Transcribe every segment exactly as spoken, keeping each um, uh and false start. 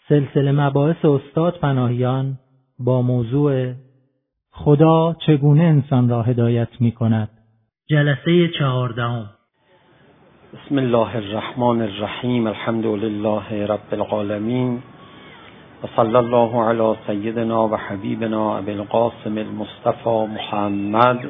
سلسله مباحث استاد پناهیان با موضوع خدا چگونه انسان را هدایت می کند، جلسه چهاردهم. بسم الله الرحمن الرحیم. الحمد لله رب العالمین و صلی الله علی سیدنا و حبیبنا ابی القاسم المصطفى محمد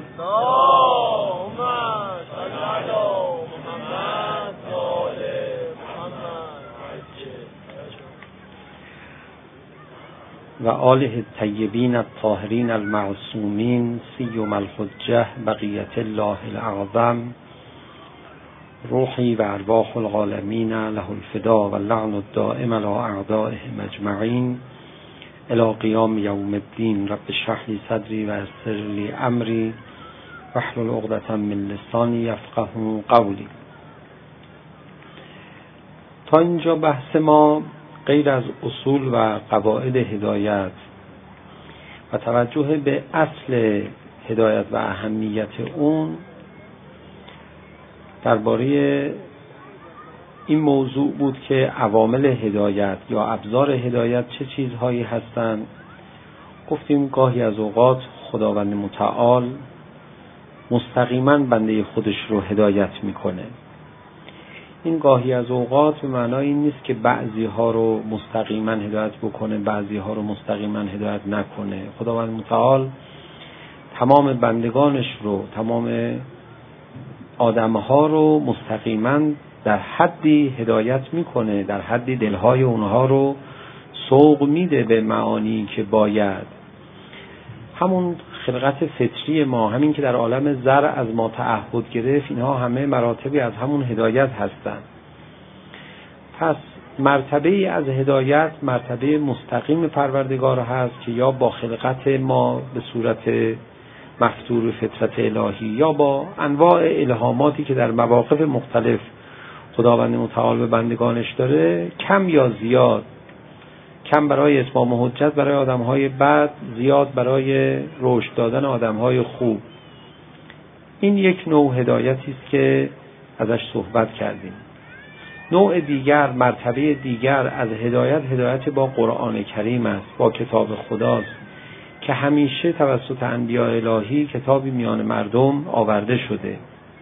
و آله الطیبین الطاهرین المعصومین سیما الحجة بقیت الله الاعظم روحی و ارواح العالمین له الفدا و اللعن الدائم علی اعدائهم اجمعین الی قیام یوم الدین. رب اشرح لی صدری و یسر لی امری واحلل عقدة من لسانی یفقهوا قولی. تا اینجا بحث ما غیر از اصول و قواعد هدایت و توجه به اصل هدایت و اهمیت اون درباره این موضوع بود که عوامل هدایت یا ابزار هدایت چه چیزهایی هستند. گفتیم گاهی از اوقات خداوند متعال مستقیما بنده خودش رو هدایت میکنه. این گاهی از اوقات به معنای این نیست که بعضی ها رو مستقیما هدایت بکنه، بعضی ها رو مستقیما هدایت نکنه. خداوند متعال تمام بندگانش رو، تمام آدم ها رو مستقیما در حدی هدایت میکنه، در حدی دلهای اونها رو سوق میده به معانی که باید. همون خلقت فطری ما، همین که در عالم ذر از ما تعهد گرفت، اینها همه مراتبی از همون هدایت هستند. پس مرتبه ای از هدایت مرتبه مستقیم پروردگار هست که یا با خلقت ما به صورت مفتور فطرت الهی یا با انواع الهاماتی که در مواقف مختلف خداوند متعال به بندگانش داره، کم یا زیاد، کم برای اتمام حجت برای آدم‌های بد، زیاد برای رشد دادن آدم‌های خوب. این یک نوع هدایتی است که ازش صحبت کردیم. نوع دیگر، مرتبه دیگر از هدایت، هدایت با قرآن کریم است، با کتاب خداست که همیشه توسط انبیاء الهی کتابی میان مردم آورده شده.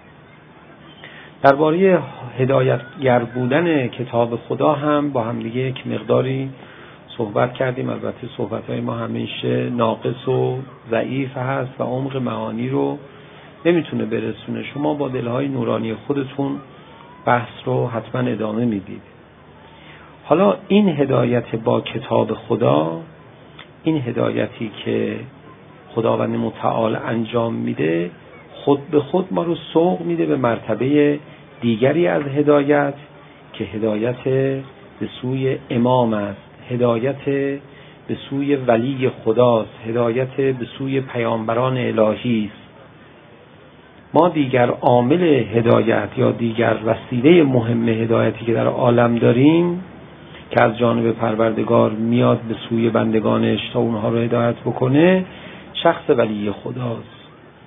درباره هدایتگر بودن کتاب خدا هم با هم دیگه یک مقداری صحبت کردیم. البته صحبت‌های ما همیشه ناقص و ضعیف هست و عمق معانی رو نمیتونه برسونه. شما با دلهای نورانی خودتون بحث رو حتما ادامه میدید. حالا این هدایت با کتاب خدا، این هدایتی که خداوند متعال انجام میده، خود به خود ما رو سوق میده به مرتبه دیگری از هدایت که هدایت به سوی امام است، هدایت به سوی ولی خداست، هدایت به سوی پیامبران الهی است. ما دیگر عامل هدایت یا دیگر وسیله مهم هدایتی که در عالم داریم که از جانب پروردگار میاد به سوی بندگانش تا اونها رو هدایت بکنه، شخص ولی خداست.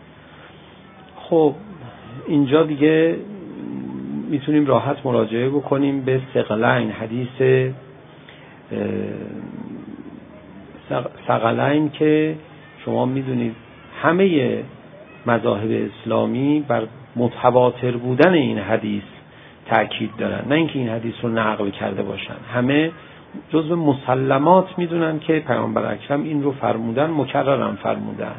خب اینجا دیگه میتونیم راحت مراجعه بکنیم به ثقلین، حدیث ثقلین که شما میدونید همه مذاهب اسلامی بر متواتر بودن این حدیث تأکید دارن، نه اینکه این حدیث رو نقل کرده باشن. همه جزو مسلمات میدونن که پیامبر اکرم این رو فرمودن، مکررن فرمودن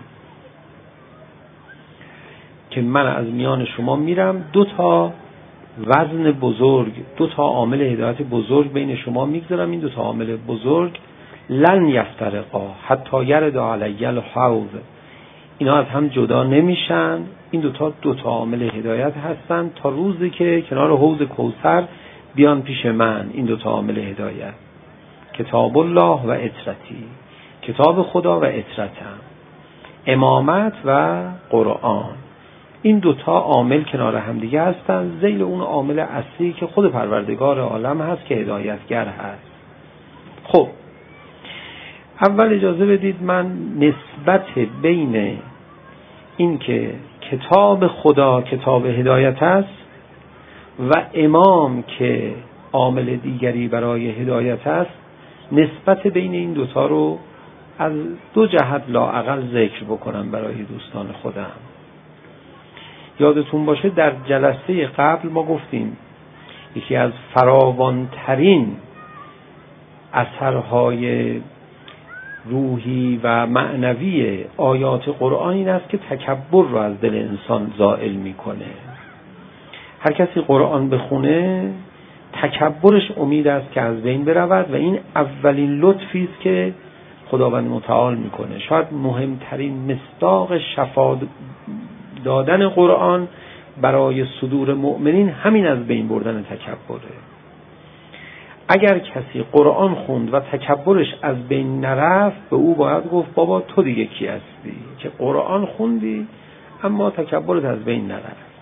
که من از میان شما میرم، دو تا وزن بزرگ، دو تا عامل هدایت بزرگ بین شما میگذارم. این دو تا عامل بزرگ لن یفترقا حتی یرد علی الحوض، اینا از هم جدا نمیشن. این دو تا دو تا عامل هدایت هستن تا روزی که کنار حوض کوثر بیان پیش من. این دو تا عامل هدایت، کتاب الله و اطرتی، کتاب خدا و اطرتم، امامت و قرآن. این دوتا عامل کنار هم دیگه هستن، ذیل اون عامل اصلی که خود پروردگار عالم هست که هدایتگر هست. خب اول اجازه بدید من نسبت بین این که کتاب خدا کتاب هدایت است و امام که عامل دیگری برای هدایت است نسبت بین این دوتا رو از دو جهت لااقل ذکر بکنم برای دوستان خودم. یادتون باشه در جلسه قبل ما گفتیم یکی از فراوانترین اثرهای روحی و معنوی آیات قرآن این است که تکبر رو از دل انسان زائل میکنه. هر کسی قرآن بخونه تکبرش امید است که از بین برود و این اولین لطفی است که خداوند متعال میکنه. شاید مهمترین مصداق شفا دادن قرآن برای صدور مؤمنین همین از بین بردن تکبره. اگر کسی قرآن خوند و تکبرش از بین نرفت به او باید گفت بابا تو دیگه کی هستی که قرآن خوندی اما تکبرت از بین نرفت.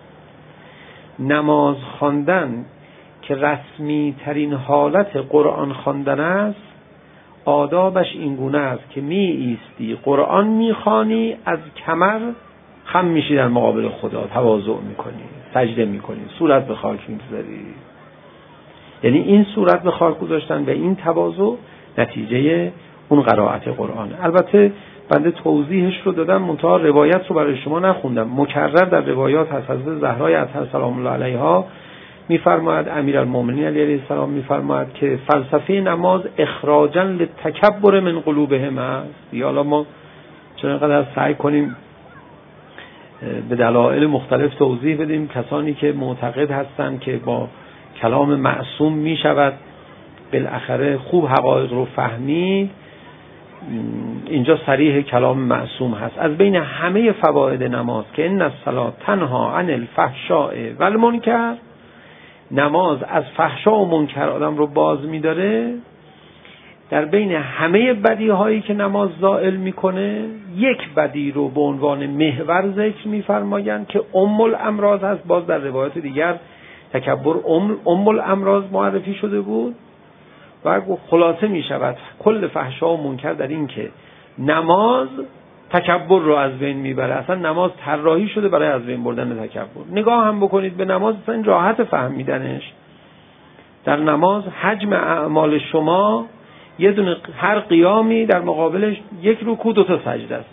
نماز خواندن که رسمی ترین حالت قرآن خواندن است، آدابش این گونه است که می ایستی قرآن می خوانی، از کمر خم میشی در مقابل خدا، تواضع میکنی، سجده میکنی، صورت به خاک میگذاری. یعنی این صورت به خاک گذاشتن و این تواضع نتیجه اون قرائت قرآن. البته بنده توضیحش رو دادم، منتها روایت رو برای شما نخوندم. مکرر در روایات هست. حضرت زهرا اطهر سلام الله علیها میفرماید، امیرالمومنین علیه السلام میفرماید که فلسفه نماز اخراجا للتکبر من قلوبهم است. حالا ما چون اینقدر سعی کنیم به دلایل مختلف توضیح بدیم، کسانی که معتقد هستند که با کلام معصوم می شود بالاخره خوب حقایق رو فهمید، اینجا صریح کلام معصوم هست. از بین همه فواید نماز که ان الصلاة تنها عن الفحشاء والمنکر، نماز از فحشا و منکر آدم رو باز می داره. در بین همه بدی هایی که نماز زائل میکنه یک بدی رو به عنوان محور ذکر میفرمایند که ام الامراض هست. باز در روایات دیگر تکبر ام, ام الامراض معرفی شده بود و خلاصه می شود کل فحشا و منکر در این که نماز تکبر رو از بین میبره. اصلا نماز طراحی شده برای از بین بردن تکبر. نگاه هم بکنید به نماز، اصلا راحت فهمیدنش. در نماز حجم اعمال شما یه دونه هر قیامی در مقابلش یک رکوع دو تا سجده است.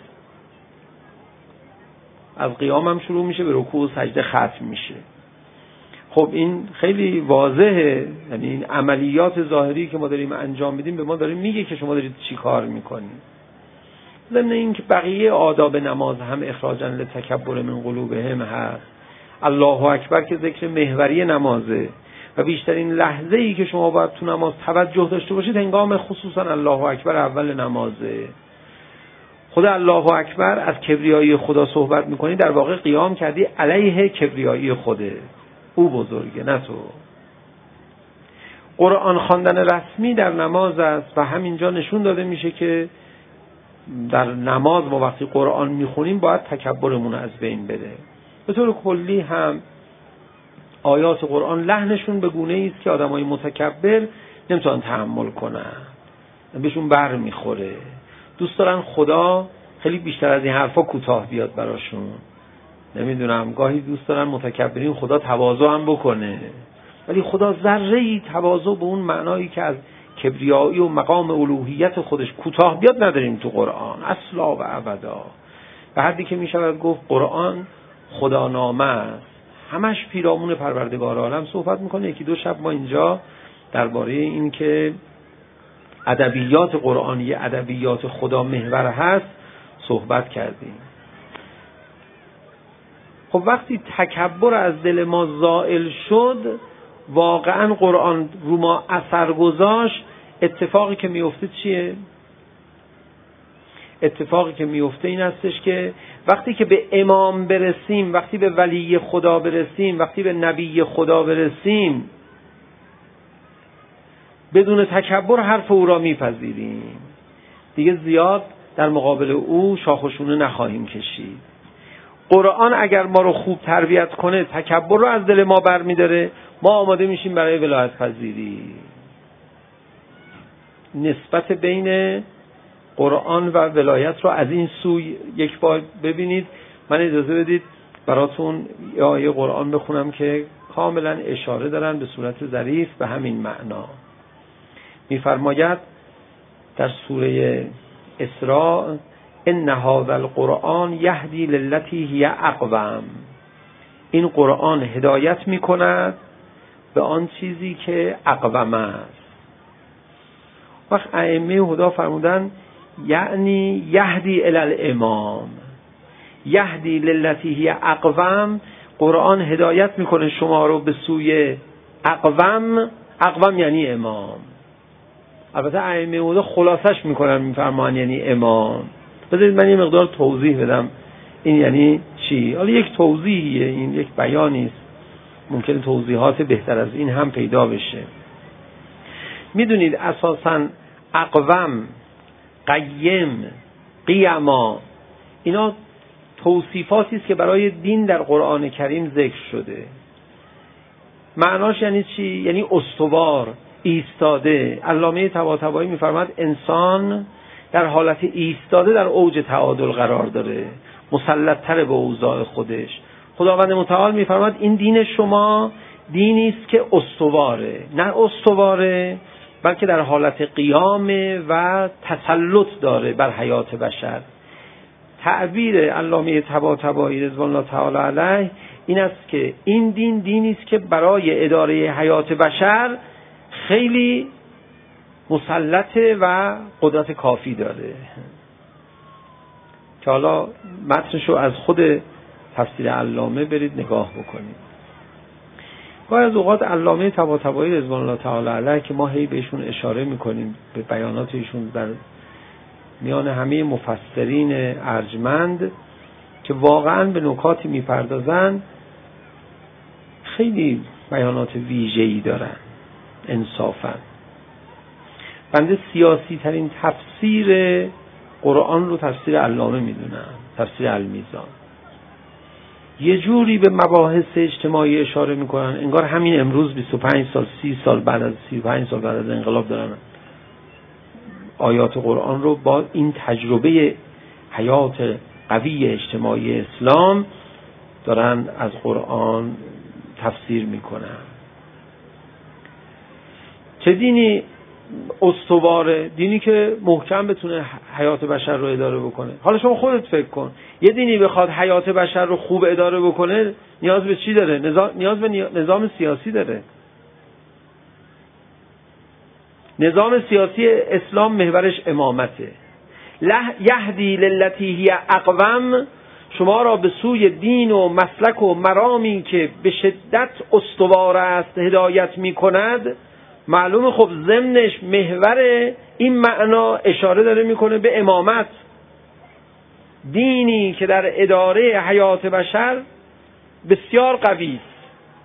از قیام هم شروع میشه به رکوع و سجده ختم میشه. خب این خیلی واضحه، یعنی این عملیات ظاهری که ما داریم انجام میدیم به ما داریم میگه که شما دارید چی کار میکنید. ضمن این که بقیه آداب نماز هم اخراجا لتکبر من قلوبهم هست. الله اکبر که ذکر محوری نمازه و بیشترین لحظه ای که شما باید تو نماز توجه داشته باشید هنگام خصوصا الله اکبر اول نمازه. خدا الله اکبر از کبریایی خدا صحبت میکنی، در واقع قیام کردی علیه کبریایی خوده. او بزرگه نه تو. قرآن خواندن رسمی در نماز است و همینجا نشون داده میشه که در نماز ما وقتی قرآن میخونیم باید تکبرمون از بین بره. به طور کلی هم آیات قرآن لحنشون به گونه‌ای است که آدمای متکبر نمیتونن تحمل کنن، بهشون بر میخوره. دوست دارن خدا خیلی بیشتر از این حرفا کوتاه بیاد براشون. نمیدونم گاهی دوست دارن متکبرین خدا تواضع هم بکنه، ولی خدا ذره‌ای تواضع به اون معنایی که از کبریایی و مقام الوهیت خودش کوتاه بیاد نداریم تو قرآن اصلا و ابدا. به حدی که میشود گفت قرآن خدا نامه است، همش پیرامون پروردگار عالم صحبت میکنه. یکی دو شب ما اینجا درباره این که ادبیات قرآنی ادبیات خدا محور هست صحبت کردیم. خب وقتی تکبر از دل ما زائل شد، واقعا قرآن رو ما اثر گذاشت، اتفاقی که میفته چیه؟ اتفاقی که میفته این هستش که وقتی که به امام برسیم، وقتی به ولی خدا برسیم، وقتی به نبی خدا برسیم، بدون تکبر حرف او را میپذیریم. دیگه زیاد در مقابل او شاخ و شونه نخواهیم کشید. قرآن اگر ما رو خوب تربیت کنه، تکبر رو از دل ما برمی‌داره، ما آماده میشیم برای ولایت پذیری. نسبت بین قرآن و ولایت رو از این سوی یک بار ببینید. من اجازه بدید براتون یه آیه قرآن بخونم که کاملا اشاره دارن به صورت ظریف به همین معنا. میفرماید در سوره اسراء ان هذا القرآن یهدی للتی هی اقوم، این قرآن هدایت میکند به آن چیزی که اقوم است. وقت ائمه هدا فرمودن یعنی یهدی الی الامام، یهدی للتی هی اقوم، قرآن هدایت میکنه شما رو به سوی اقوم. اقوم یعنی امام. البته ائمه هدا خلاصش میکنن میفرمان یعنی امام. بذارید من یه مقدار توضیح بدم این یعنی چی. حالا یک توضیحیه، این یک بیانی است، ممکنه توضیحات بهتر از این هم پیدا بشه. میدونید اساساً اقوم، قیم، قیما، اینا توصیفاتی است که برای دین در قرآن کریم ذکر شده. معناش یعنی چی؟ یعنی استوار، ایستاده. علامه طباطبایی میفرماد انسان در حالت ایستاده در اوج تعادل قرار داره، مسلط‌تر به اوضاع خودش. خداوند متعال میفرماد این دین شما دینی است که استواره، نه استواره بلکه در حالت قیامه و تسلط داره بر حیات بشر. تعبیر علامه طباطبایی رضوان الله تعالی علیه این است که این دین دینی است که برای اداره حیات بشر خیلی مسلطه و قدرت کافی داره، که حالا متنشو از خود تفسیر علامه برید نگاه بکنید. گاهی از اوقات علامه طباطبایی رضوان الله تعالی علیه که ما هی بهشون اشاره میکنیم، به بیانات ایشون در میان همه مفسرین ارجمند که واقعا به نکاتی میپردازن، خیلی بیانات ویژه‌ای دارن. انصافا بنده سیاسی ترین تفسیر قرآن رو تفسیر علامه میدونم، تفسیر المیزان. یه جوری به مباحث اجتماعی اشاره میکنن انگار همین امروز بیست و پنج سال سی سال بعد از سی و پنج سال بعد از انقلاب دارن آیات قرآن رو با این تجربه حیات قوی اجتماعی اسلام دارن از قرآن تفسیر میکنن. چه دینی استواره؟ دینی که محکم بتونه حیات بشر رو اداره بکنه. حالا شما خودت فکر کن، یه دینی بخواد حیات بشر رو خوب اداره بکنه نیاز به چی داره؟ نظام، نیاز به نظام سیاسی داره. نظام سیاسی اسلام محورش امامته. یهدی للتی هی اقوم، شما را به سوی دین و مسلک و مرامی که به شدت استوار است هدایت می کند. معلوم خب ضمنش محور این معنا اشاره داره میکنه به امامت، دینی که در اداره حیات بشر بسیار قوی است.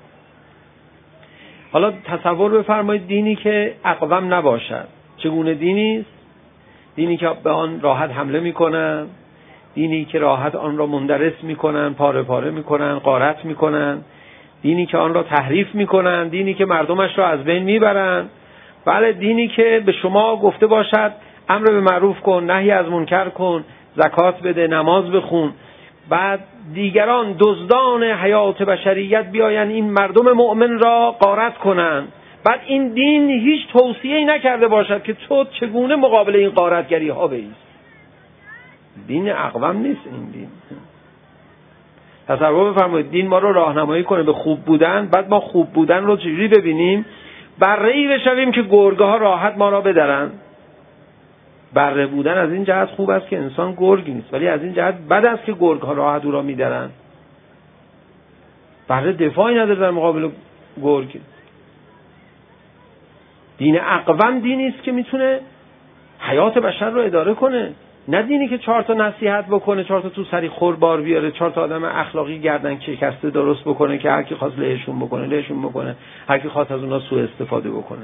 حالا تصور بفرمایید دینی که اقوم نباشد چگونه دینی است؟ دینی که به آن راحت حمله میکنن، دینی که راحت آن را مندرس میکنن، پاره پاره میکنن، غارت میکنن، دینی که آن را تحریف میکنن، دینی که مردمش را از بین میبرن. بله، دینی که به شما گفته باشد امر به معروف کن، نهی از منکر کن، زکات بده، نماز بخون، بعد دیگران دزدان حیات بشریت بیاین این مردم مؤمن را غارت کنن. بعد این دین هیچ توصیه‌ای نکرده باشد که تو چگونه مقابل این غارتگری ها بایستی. دین اقوم نیست این دین. تصور بفرمایید دین ما رو راهنمایی کنه به خوب بودن، بعد ما خوب بودن رو چجوری ببینیم؟ بره‌ای بشویم که گرگه ها راحت ما را بدرن. بره بودن از این جهت خوب است که انسان گرگ نیست، ولی از این جهت بد است که گرگ ها راحت او را میدرن. بره دفاعی نداره در مقابل گرگ. دین اقوم دینی است که میتونه حیات بشر رو اداره کنه، نه دینی که چهار تا نصیحت بکنه، چهار تا تو سری خور بار بیاره، چهار تا آدم اخلاقی گردن شکسته درست بکنه که هر کی خواست لهشون بکنه لهشون بکنه، هر کی خواست از اونها سوء استفاده بکنه.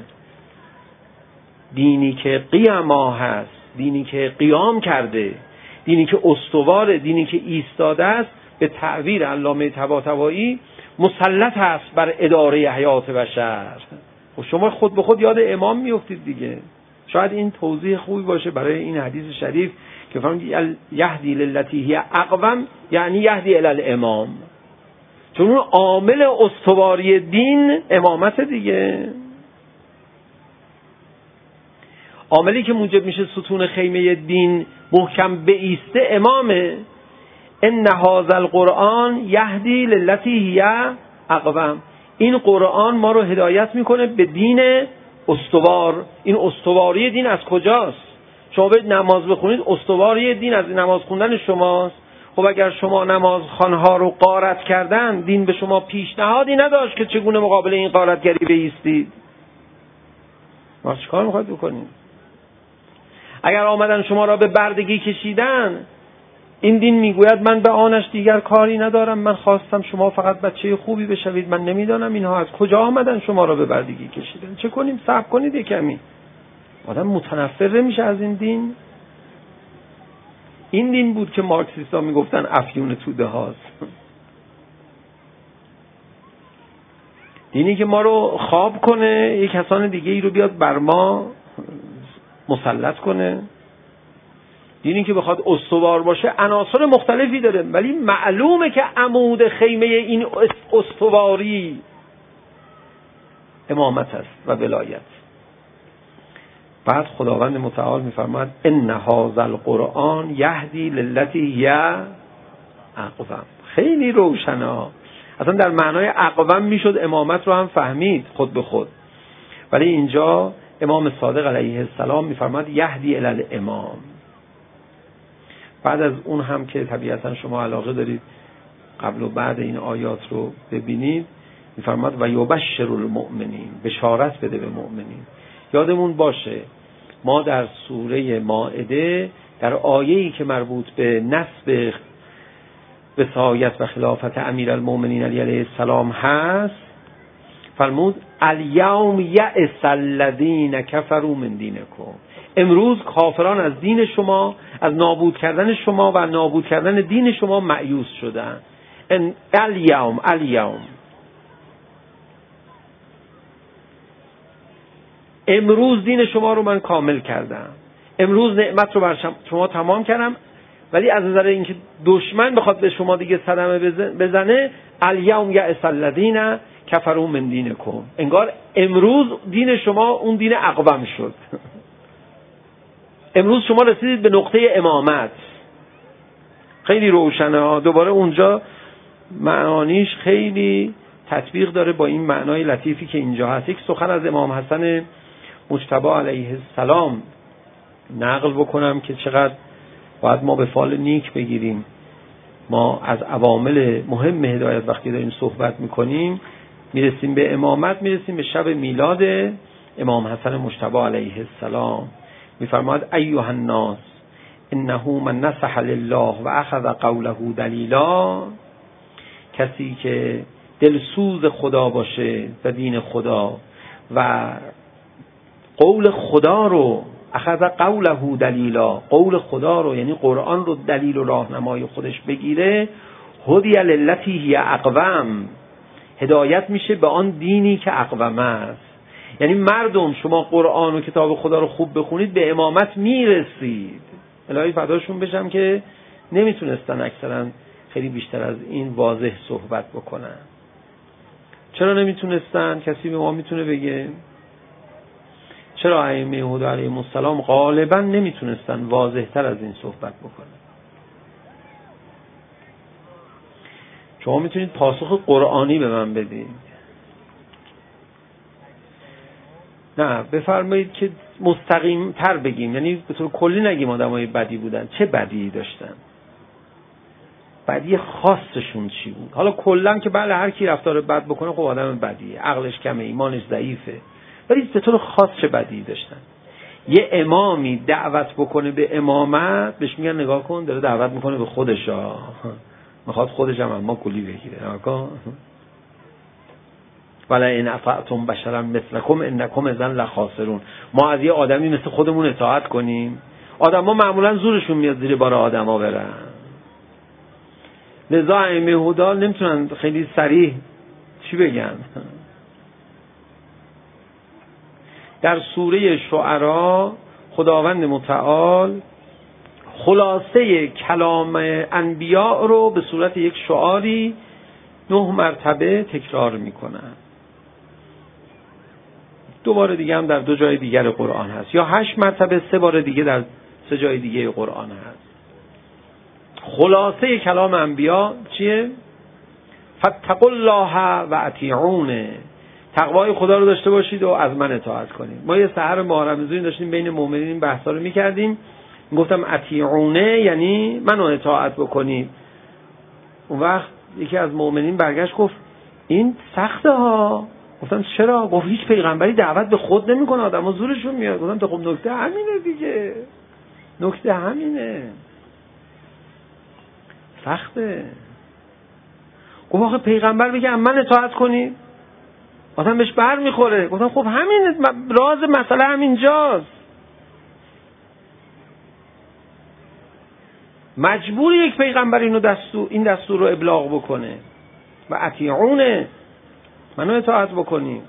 دینی که قیاما هست، دینی که قیام کرده، دینی که استواره، دینی که ایستاده است، به تعبیر علامه طباطبایی مسلط است بر اداره حیات بشر. و شما خود به خود یاد امام میافتید دیگه. شاید این توضیح خوبی باشه برای این حدیث شریف که فرمود یهدی للتی هی اقوم، یعنی یهدی الی الامام، چون اون عامل استواری دین امامت دیگه. عاملی که موجب میشه ستون خیمه دین محکم بایسته امامه. ان هذا القرآن یهدی للتی هی اقوم. این قرآن ما رو هدایت میکنه به دین استوار. این استواری دین از کجاست؟ شما برید نماز بخونید، استواری دین از نماز خوندن شماست. خب اگر شما نماز خوانها رو غارت کردن، دین به شما پیشنهادی نداشت که چگونه مقابل این غارتگری بایستید. ما چیکار میخواید بکنید؟ اگر آمدن شما را به بردگی کشیدن، این دین میگوید من به آنش دیگر کاری ندارم، من خواستم شما فقط بچه خوبی بشوید، من نمیدانم اینها از کجا آمدن شما را به بردگی کشیدن. چه کنیم؟ صبر کنید یک کمی. آدم متنفر میشه از این دین. این دین بود که مارکسیستا میگفتن افیون توده هاست. دینی که ما رو خواب کنه، یک کسان دیگه ای رو بیاد بر ما مسلط کنه. دینی که بخواد استوار باشه عناصر مختلفی داره، ولی معلومه که عمود خیمه این استواری امامت است و ولایت. بعد خداوند متعال میفرماید ان هذا القرآن یهدی للتی هی اقوم. خیلی روشنه. اصلا در معنای اقوم میشد امامت رو هم فهمید خود به خود، ولی اینجا امام صادق علیه السلام میفرماید یهدی الی الامام. بعد از اون هم که طبیعتا شما علاقه دارید قبل و بعد این آیات رو ببینید، میفرماید و یبشر المؤمنین، بشارت بده به مؤمنین. یادمون باشه ما در سوره مائده در آیه‌ای که مربوط به نسب وصایت و خلافت امیرالمؤمنین علی علیه السلام هست، فرمود الیوم یئس الذین کفروا من دینکم. امروز کافران از دین شما، از نابود کردن شما و نابود کردن دین شما مایوس شدن. الیوم الیوم امروز دین شما رو من کامل کردم، امروز نعمت رو بر شما تمام کردم، ولی از نظر اینکه دشمن بخواد به شما دیگه صدمه بزنه، الیوم یئس الذین کفروا من دینکم. انگار امروز دین شما اون دین اقوم شد. امروز شما رسیدید به نقطه امامت. خیلی روشنه. دوباره اونجا معانیش خیلی تطبیق داره با این معنای لطیفی که اینجا هست. یک سخن از امام حسن مجتبی علیه السلام نقل بکنم که چقدر باید ما به فال نیک بگیریم. ما از عوامل مهم هدایت وقتی داریم صحبت میکنیم میرسیم به امامت، میرسیم به شب میلاد امام حسن مجتبی علیه السلام. میفرماید ایها الناس انه من نصح لله و اخذ قوله دلیلا. کسی که دلسوز خدا باشه و دین خدا و قول خدا رو، اخذ قوله دلیلا، قول خدا رو یعنی قرآن رو دلیل و راهنمای خودش بگیره، هدی للتی هی اقوم، هدایت میشه به آن دینی که اقوم است. یعنی مردم شما قرآن و کتاب خدا رو خوب بخونید به امامت میرسید. الهی فداشون بشم که نمیتونستن اکثرا خیلی بیشتر از این واضح صحبت بکنن. چرا نمیتونستن؟ کسی به ما میتونه بگه؟ چرا ائمه هدی علیهم السلام غالبا نمیتونستن واضح تر از این صحبت بکنن؟ شما میتونید پاسخ قرآنی به من بدید؟ نه، بفرمایید که مستقیم تر بگیم، یعنی به طور کلی نگیم آدمای بدی بودن. چه بدی داشتن؟ بدی خاصشون چی بود؟ حالا کلا که بله هر کی رفتار بد بکنه خب آدم بدیه، عقلش کمه، ایمانش ضعیفه، ولی به طور خاص چه بدی داشتن؟ یه امامی دعوت بکنه به امامت، بهش میگن نگاه کن داره دعوت میکنه به خودش، ها میخواد خودش هم اما کلی بگیره. نگاه کن ولا ان اطعتم بشرا مثلکم انکم اذا لخاسرون. ما از یه آدمی مثل خودمون اطاعت کنیم؟ آدما معمولا زورشون میاد زیر بار آدما برن. لذا ائمه هدی نمیتونن خیلی صریح چی بگن. در سوره شعرا خداوند متعال خلاصه کلام انبیاء رو به صورت یک شعاری نه مرتبه تکرار میکنن. دو بار دیگه هم در دو جای دیگر قرآن هست، یا هشت مرتبه سه بار دیگه در سه جای دیگه قرآن هست. خلاصه کلام انبیا چیه؟ فاتقوا الله و اطیعون، تقوای خدا رو داشته باشید و از من اطاعت کنید. ما یه سحر ماه رمضان داشتیم بین مؤمنین این بحثا رو می‌کردیم، گفتم اطیعونه یعنی منو اطاعت بکنید. اون وقت یکی از مؤمنین برگشت گفت این سخته ها. گفتم چرا؟ گفت هیچ پیغمبری دعوت به خود نمیکنه، آدم‌ها زورشون میاد. گفتم خب نکته همینه دیگه، نکته همینه، سخته. گفت آخه پیغمبر بگه من اطاعت کنید مثلا بهش بر میخوره. گفتم خب همین راز مسئله همینجاست، مجبور یک پیغمبر اینو دستور این دستور رو ابلاغ بکنه و اطیعونه، منو اطاعت بکنید.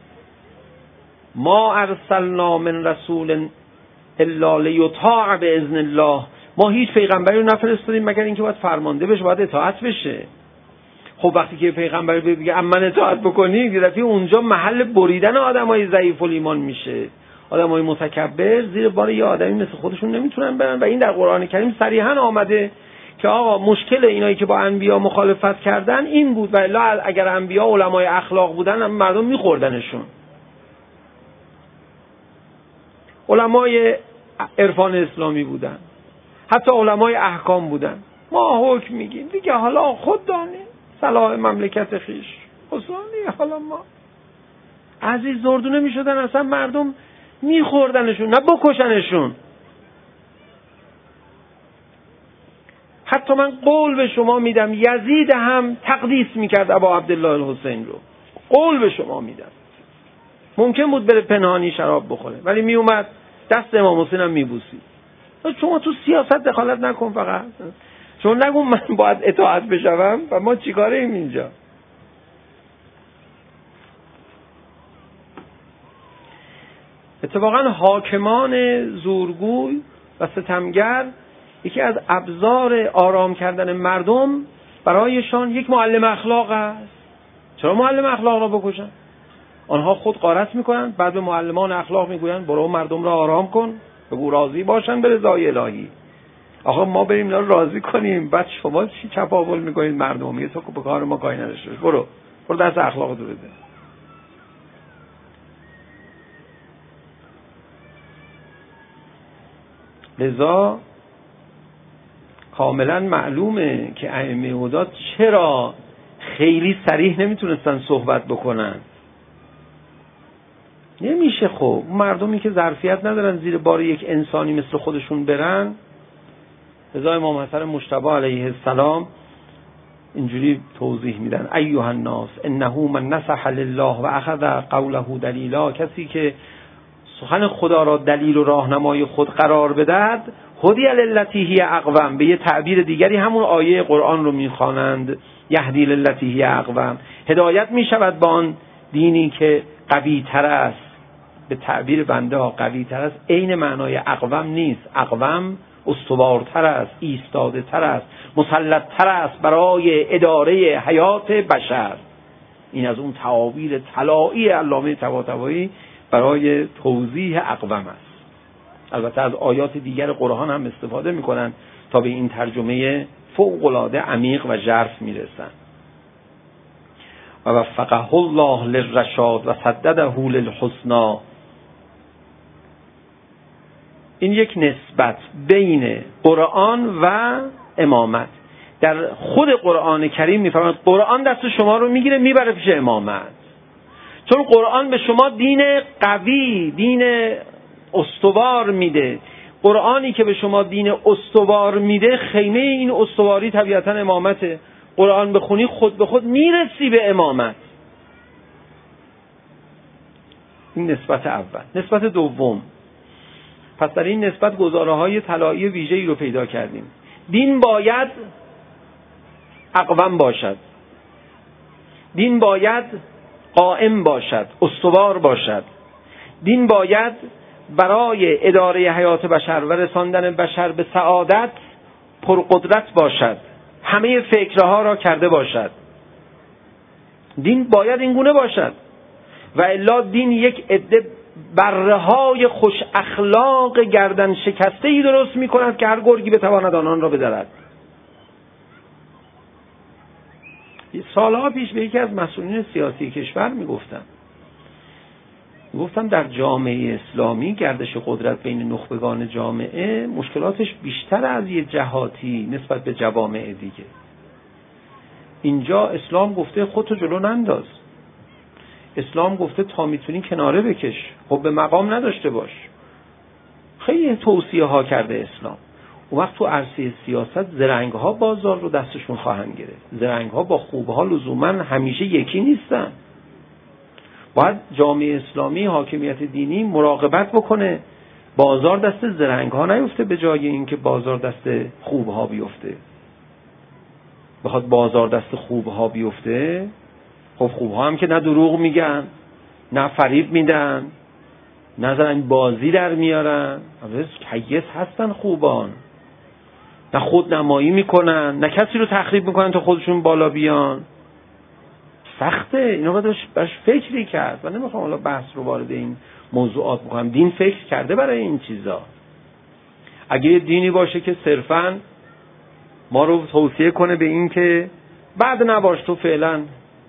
ما ارسلنا من رسول الا لیطاع باذن الله، ما هیچ پیغمبری رو نفرستادیم مگر اینکه باید فرمانده بشه، باید اطاعت بشه. خب وقتی که پیغمبر بگه من اطاعت بکنید، یه اونجا محل بریدن آدمای ضعیف الایمان میشه. آدمای متکبر زیر بار یه آدمی مثل خودشون نمیتونن برن و این در قرآن کریم صریحا آمده که آقا مشکل اینایی که با انبیا مخالفت کردن این بود، و الا اگر انبیا علمای اخلاق بودن مردم میخوردنشون، علمای عرفان اسلامی بودن، حتی علمای احکام بودن. ما حکم میگیم دیگه، حالا خود دانی صلاح مملکت خیش حسانی، حالا ما عزیز زردونه میشدن، اصلا مردم میخوردنشون نه بکشنشون. حتی من قول به شما میدم یزید هم تقدیس میکرد ابا عبدالله الحسین رو، قول به شما میدم. ممکن بود بره پنهانی شراب بخوره ولی میومد دست امام حسین هم میبوسید. شما تو سیاست دخالت نکن، فقط چون نگو من باید اطاعت بشوم و ما چیکاره ایم اینجا. اتفاقا حاکمان زورگوی و ستمگر یکی از ابزار آرام کردن مردم برایشان یک معلم اخلاق است. چرا معلم اخلاق را بکشن؟ آنها خود غارت میکنن، بعد به معلمان اخلاق میگوین برو مردم را آرام کن، بگو راضی باشن به رضای الهی. آخه ما بریم اینا رو راضی کنیم، بعد شما چی چپاول میکنید مردم؟ میگه تو به کار ما کاری نداشته باش، برو برو دست اخلاق تو بده. لذا کاملا معلومه که ائمه هدی چرا خیلی صریح نمیتونستن صحبت بکنن. نمیشه خب مردمی که ظرفیت ندارن زیر بار یک انسانی مثل خودشون برن. لذا امام حسن مجتبی علیه السلام اینجوری توضیح میدن: ایها الناس انه من نصح لله و اخذ قوله دلیلا، کسی که سخن خدا را دلیل و راهنمای خود قرار بدهد، هدی للتی هی اقوم، به یه تعبیر دیگری همون آیه قرآن رو میخوانند، یهدی للتی هی اقوم، هدایت میشود با آن دینی که قوی تر است. به تعبیر بنده ها قوی تر است عین معنای اقوم نیست، اقوم استوارتر است، ایستاده تر است، مسلط تر است برای اداره حیات بشر. این از اون تعابیر طلایی علامه طباطبایی برای توضیح اقوم است. البته از آیات دیگر قرآن هم استفاده میکنن تا به این ترجمه فوق‌العاده عمیق و ژرف میرسن. و وفقه الله للرشاد و سدده للحسنی. این یک نسبت بین قرآن و امامت. در خود قرآن کریم میفرماید قرآن دست شما رو میگیره میبره پیش امامت، چون قرآن به شما دین قوی، دین استوار میده. قرآنی که به شما دین استوار میده، خیمه این استواری طبیعتا امامته. قرآن بخونی خود به خود میرسی به امامت. این نسبت اول. نسبت دوم، پس در این نسبت گزاره های طلایی ویژه‌ای رو پیدا کردیم. دین باید اقوم باشد، دین باید قائم باشد، استوار باشد. دین باید برای اداره حیات بشر و رساندن بشر به سعادت پرقدرت باشد، همه فکرها را کرده باشد. دین باید این گونه باشد. و الا دین یک عده بره های خوش اخلاق گردن شکسته ای درست می کند که هر گرگی بتواند آنان را بدرد. سالها پیش به یکی از مسئولین سیاسی کشور می گفتم گفتم در جامعه اسلامی گردش قدرت بین نخبگان جامعه مشکلاتش بیشتر از یه جهاتی نسبت به جوامع دیگه. اینجا اسلام گفته خودتو جلو ننداز، اسلام گفته تا میتونی کناره بکش، خب به مقام نداشته باش. خیلی توصیه ها کرده اسلام. اون وقت تو عرصه سیاست زرنگ ها بازار رو دستشون خواهند گرفت. زرنگ ها با خوب ها لزوما همیشه یکی نیستن. باید جامعه اسلامی حاکمیت دینی مراقبت بکنه بازار دست زرنگ ها نیفته به جای اینکه بازار دست خوب ها بیفته. بخواد بازار دست خوب ها بیفته، خب خوب ها هم که نه دروغ میگن، نه فریب میدن، نه زرنگ بازی در میارن، کیس هستن خوبان، نه خود نمایی میکنن، نه کسی رو تخریب میکنن تا خودشون بالا بیان. سخته، اینا باید باش فکری کرد. من نمیخوام حالا بحث رو وارد این موضوعات بکنم. دین فکر کرده برای این چیزا. اگه یه دینی باشه که صرفاً ما رو توصیه کنه به این که بد نباش تو فعلا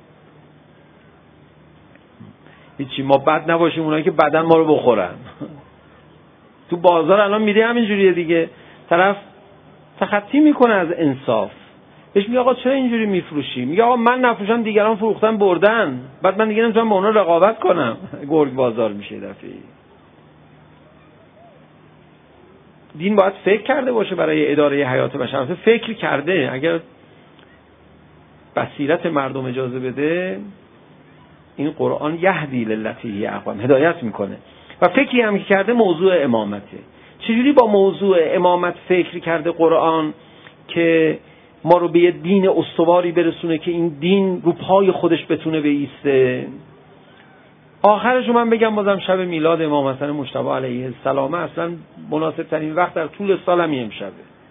هیچی، ما بد نباشیم، اونایی که بدن ما رو بخورن. تو بازار الان میده همینجوریه دیگه، طرف تخطی میکنه از انصاف، بهش میگه آقا چرا اینجوری میفروشی؟ میگه آقا من نفروشم دیگران فروختن بردن، بعد من دیگه نمیتونم با اونا رقابت کنم. گرگ بازار میشه دفعه. دین باید فکر کرده باشه برای اداره حیات بشر. فکر کرده، اگر بصیرت مردم اجازه بده این قرآن یهدی للتی هی اقوم، هدایت میکنه. و فکری هم که کرده موضوع امامته. چجوری با موضوع امامت فکر کرده قرآن که ما رو به یه دین استواری برسونه که این دین رو پای خودش بتونه بایسته. آخرش رو من بگم بازم شب میلاد امام حسن مجتبی علیه السلام اصلا مناسب ترین وقت در طول سال هم امشبه.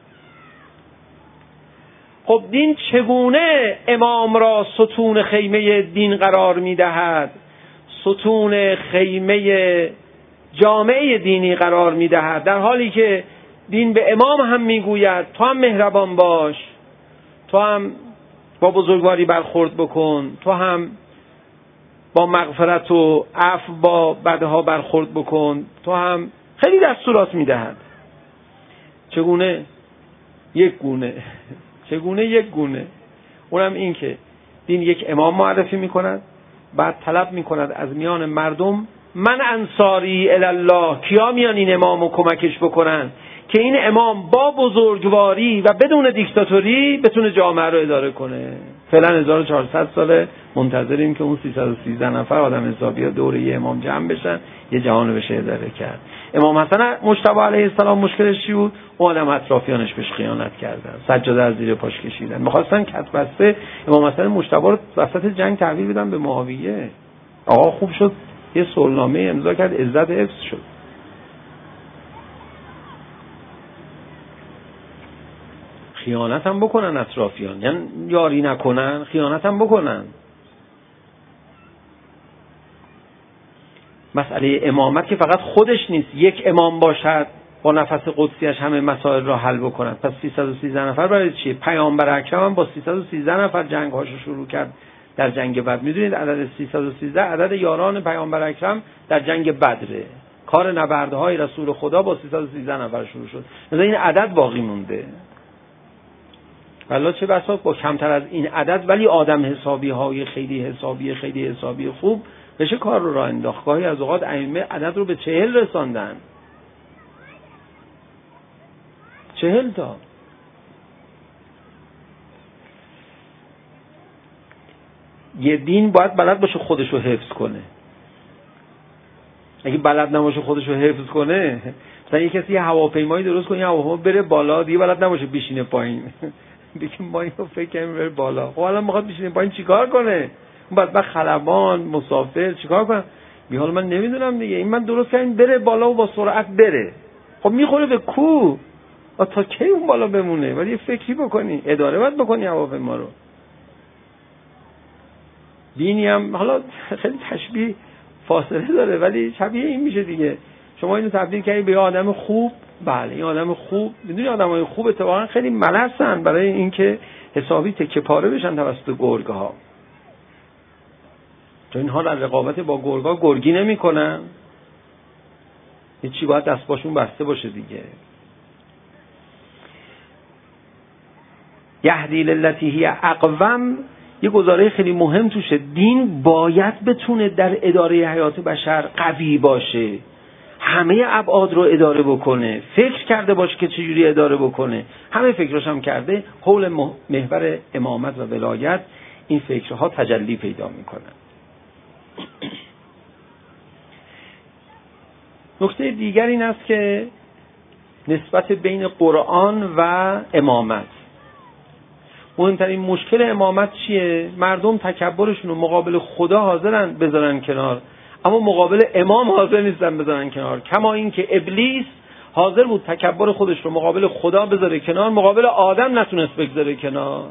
خب دین چگونه امام را ستون خیمه دین قرار میدهد، ستون خیمه جامعه دینی قرار میدهد، در حالی که دین به امام هم میگوید تو هم مهربان باش، تو هم با بزرگواری برخورد بکن، تو هم با مغفرت و عفو با بدها برخورد بکن، تو هم خیلی دستورات میدهد. چگونه؟ یک گونه. چگونه؟ یک گونه. اونم این که دین یک امام معرفی میکند، بعد طلب میکند از میان مردم من انصاری الله، کیا میان این امامو کمکش بکنن که این امام با بزرگواری و بدون دیکتاتوری بتونه جامعه رو اداره کنه. فعلا هزار و چهارصد ساله منتظریم که اون سیصد و سیزده نفر آدم حسابی ها دوره یه امام جمع بشن یه جهان رو بشه اداره کرد. امام حسن مجتبی علیه السلام مشکلش چی بود؟ اون آدم اطرافیانش بهش خیانت کردن، سجاده از زیر پاش کشیدن، می‌خواستن کت بسته امام حسن مجتبی رو وسط جنگ تحویل بدن به معاویه. آقا خوب شد یه صلحنامه امضا کرد، عزت حفظ شد. خیانت هم بکنن اطرافیان، یعنی یاری نکنن، خیانت هم بکنن. مسئله امامت که فقط خودش نیست، یک امام باشد با نفس قدسیش همه مسائل را حل بکنن. پس سیصد و سیزده نفر برای چیه؟ پیامبر اکرم هم با سیصد و سیزده نفر جنگ هاشو شروع کرد در جنگ بدر. میدونید عدد سیصد و سیزده عدد یاران پیامبر اکرم در جنگ بدره. کار نبردهای رسول خدا با سیصد و سیزده نفر شروع شد. مثلا این عدد باقی مونده. والله چه بسا با کمتر از این عدد ولی آدم حسابی های خیلی حسابی خیلی حسابی خوب بشه کار رو راه انداخت. گاهی از اوقات ائمه عدد رو به چهل رساندن. چهل تا. یه دین باید بلد باشه خودش رو حفظ کنه. اگه بلد نباشه خودش رو حفظ کنه، مثلا یه کسی یه هواپیمایی درست کنه، یه هواپیما بره بالا، دیگه بلد نباشه بشینه پایین. دیگه ما اینو فکر کنیم بره بالا. خب الان میخواد بشینه پایین چیکار کنه؟ اون بعد بعد خلبان، مسافر چیکار کنه؟ بی حال من نمیدونم دیگه. این من درست کردم بره بالا و با سرعت بره. خب میخوره به کو؟ تا کی اون بالا بمونه؟ ولی یه فکری بکنی، اداره باید بکنی هواپیما رو. دینی هم حالا خیلی تشبیه فاصله داره ولی شبیه این میشه دیگه. شما اینو تبدیل کردید به آدم خوب، بله این آدم خوب، میدونی آدمای خوب اتفاقا خیلی ملسن برای اینکه حسابی تکه پاره بشن توسط گرگ‌ها، چون اینها در رقابت با گرگ‌ها گرگی نمی‌کنن، هیچی باید دست باشون بسته باشه دیگه. یهدی للتی هی اقوم یه گزاره خیلی مهم توشه. دین باید بتونه در اداره حیات بشر قوی باشه، همه ابعاد رو اداره بکنه، فکر کرده باشه که چجوری اداره بکنه، همه فکرش هم کرده. حول محور امامت و ولایت این فکرها تجلی پیدا میکنن. نکته دیگر این است که نسبت بین قرآن و امامت، مهمترین مشکل امامت چیه؟ مردم تکبرشون رو مقابل خدا حاضرن بذارن کنار، اما مقابل امام حاضر نیستن بذارن کنار. کما این که ابلیس حاضر بود تکبر خودش رو مقابل خدا بذاره کنار، مقابل آدم نتونست بگذاره کنار.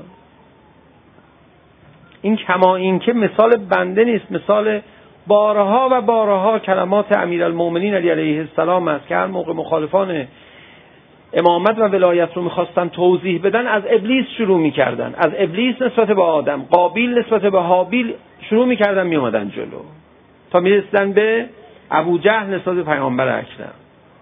این کما این که مثال بنده نیست، مثال بارها و بارها کلمات امیرالمؤمنین علی علیه السلام است که هر موقع مخالفان امامت و ولایت رو میخواستن توضیح بدن از ابلیس شروع میکردن، از ابلیس نسبت به آدم، قابیل نسبت به هابیل شروع میکردن میومدن جلو تا میرسیدن به ابو جهل نسبت به پیامبر اکرم.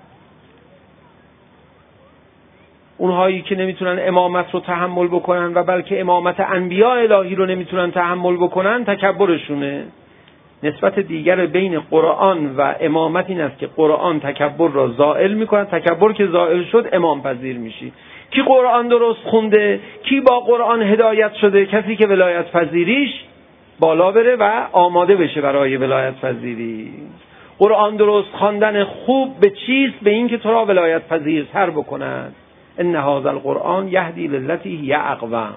اونهایی که نمیتونن امامت رو تحمل بکنن و بلکه امامت انبیاء الهی رو نمیتونن تحمل بکنن، تکبرشونه. نسبت دیگر بین قرآن و امامت این است که قرآن تکبر را زائل میکنه، تکبر که زائل شد امام پذیر میشی. کی قرآن درست خونده، کی با قرآن هدایت شده؟ کسی که ولایت پذیریش بالا بره و آماده بشه برای ولایت پذیری. قرآن درست خواندن خوب به چیست؟ به این که تو را ولایت پذیرتر بکند. ان هذا القرآن یهدی للتی هی اقوم.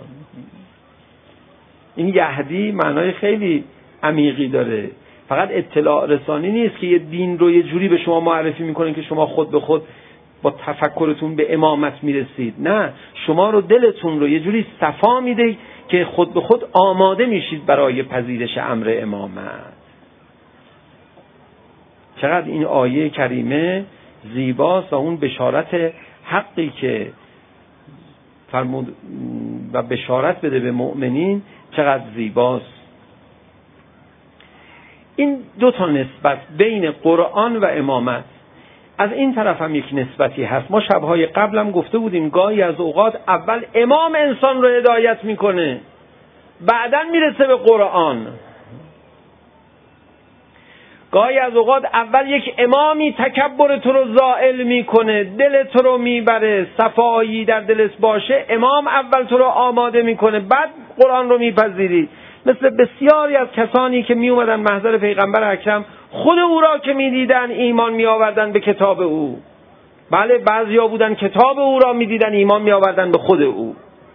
این یهدی معنای خیلی عمیقی داره، فقط اطلاع رسانی نیست که یه دین رو یه جوری به شما معرفی میکنه که شما خود به خود با تفکرتون به امامت میرسید. نه، شما رو دلتون رو یه جوری صفا میده که خود به خود آماده میشید برای پذیرش امر امامت. چقدر این آیه کریمه زیباست و اون بشارت حقی که فرمود و بشارت بده به مؤمنین چقدر زیباست. این دو تا نسبت بین قرآن و امامت، از این طرف هم یک نسبتی هست. ما شبهای قبلم گفته بودیم گاهی از اوقات اول امام انسان رو هدایت میکنه، بعداً میرسه به قرآن. گاهی از اوقات اول یک امامی تکبر تو رو زائل میکنه، دل تو رو میبره، صفایی در دلت باشه، امام اول تو رو آماده میکنه، بعد قرآن رو میپذیری. مثل بسیاری از کسانی که می اومدن محضر پیغمبر اکرم، خود او را که می دیدن ایمان می آوردن به کتاب او. بله، بعضیا بودن کتاب او را می دیدن ایمان می آوردن به خود او.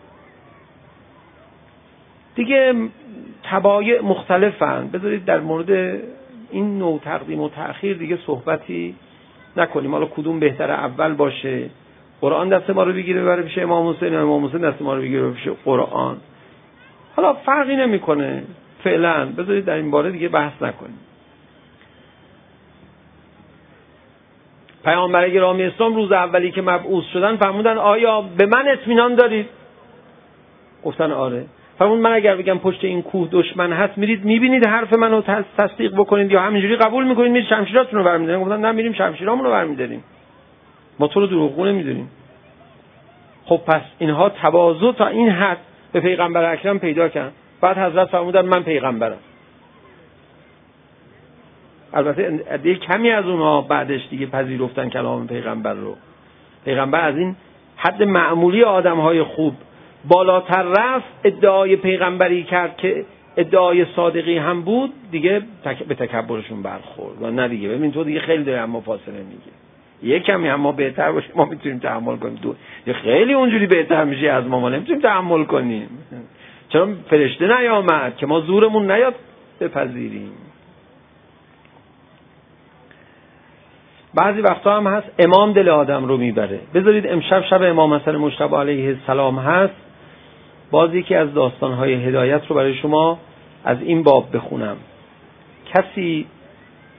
دیگه تبایع مختلفن. بذارید در مورد این نوع تقدیم و تأخیر دیگه صحبتی نکنیم. حالا کدوم بهتره اول باشه؟ قرآن دست ما رو بگیره ببره پیش امام حسین، یا امام حسین دست ما رو بگیره پیش قرآن؟ حالا فرقی نمیکنه فعلا. بذارید در این باره دیگه بحث نکنیم. پیامبر گرامی اسلام روز اولی که مبعوث شدن فرمودن آیا به من اطمینان دارید؟ گفتن آره. فرمود من اگر بگم پشت این کوه دشمن هست، میرید میبینید حرف منو تصدیق بکنید یا همینجوری قبول میکنید میرید شمشیراتونو برمی‌دارید؟ گفتن نه، میریم شمشیرامونو برمی‌داریم، ما تو رو دروغگو نمی‌دونیم. خب پس اینها تواضع تا این حد به پیغمبر اکرم پیدا کردن. بعد حضرت فرمودن من پیغمبرم. البته عده کمی از اونها بعدش دیگه پذیرفتن کلام پیغمبر رو. پیغمبر از این حد معمولی آدم‌های خوب بالاتر رفت، ادعای پیغمبری کرد که ادعای صادقی هم بود، دیگه تک... به تکبرشون برخورد. و نه دیگه ببین تو دیگه خیلی داری اما فاصله میگه، یک کمی اما بهتر باشه ما میتونیم تحمل کنیم، تو خیلی اونجوری بهتر میشه از ما ما نمیتونیم تحمل کنیم. چرا فرشته نیامد که ما زورمون نیاد بپذیریم؟ بعضی وقتا هم هست امام دل آدم رو میبره. بذارید امشب شب امام حسن مجتبی علیه السلام هست، باز یکی از داستانهای هدایت رو برای شما از این باب بخونم. کسی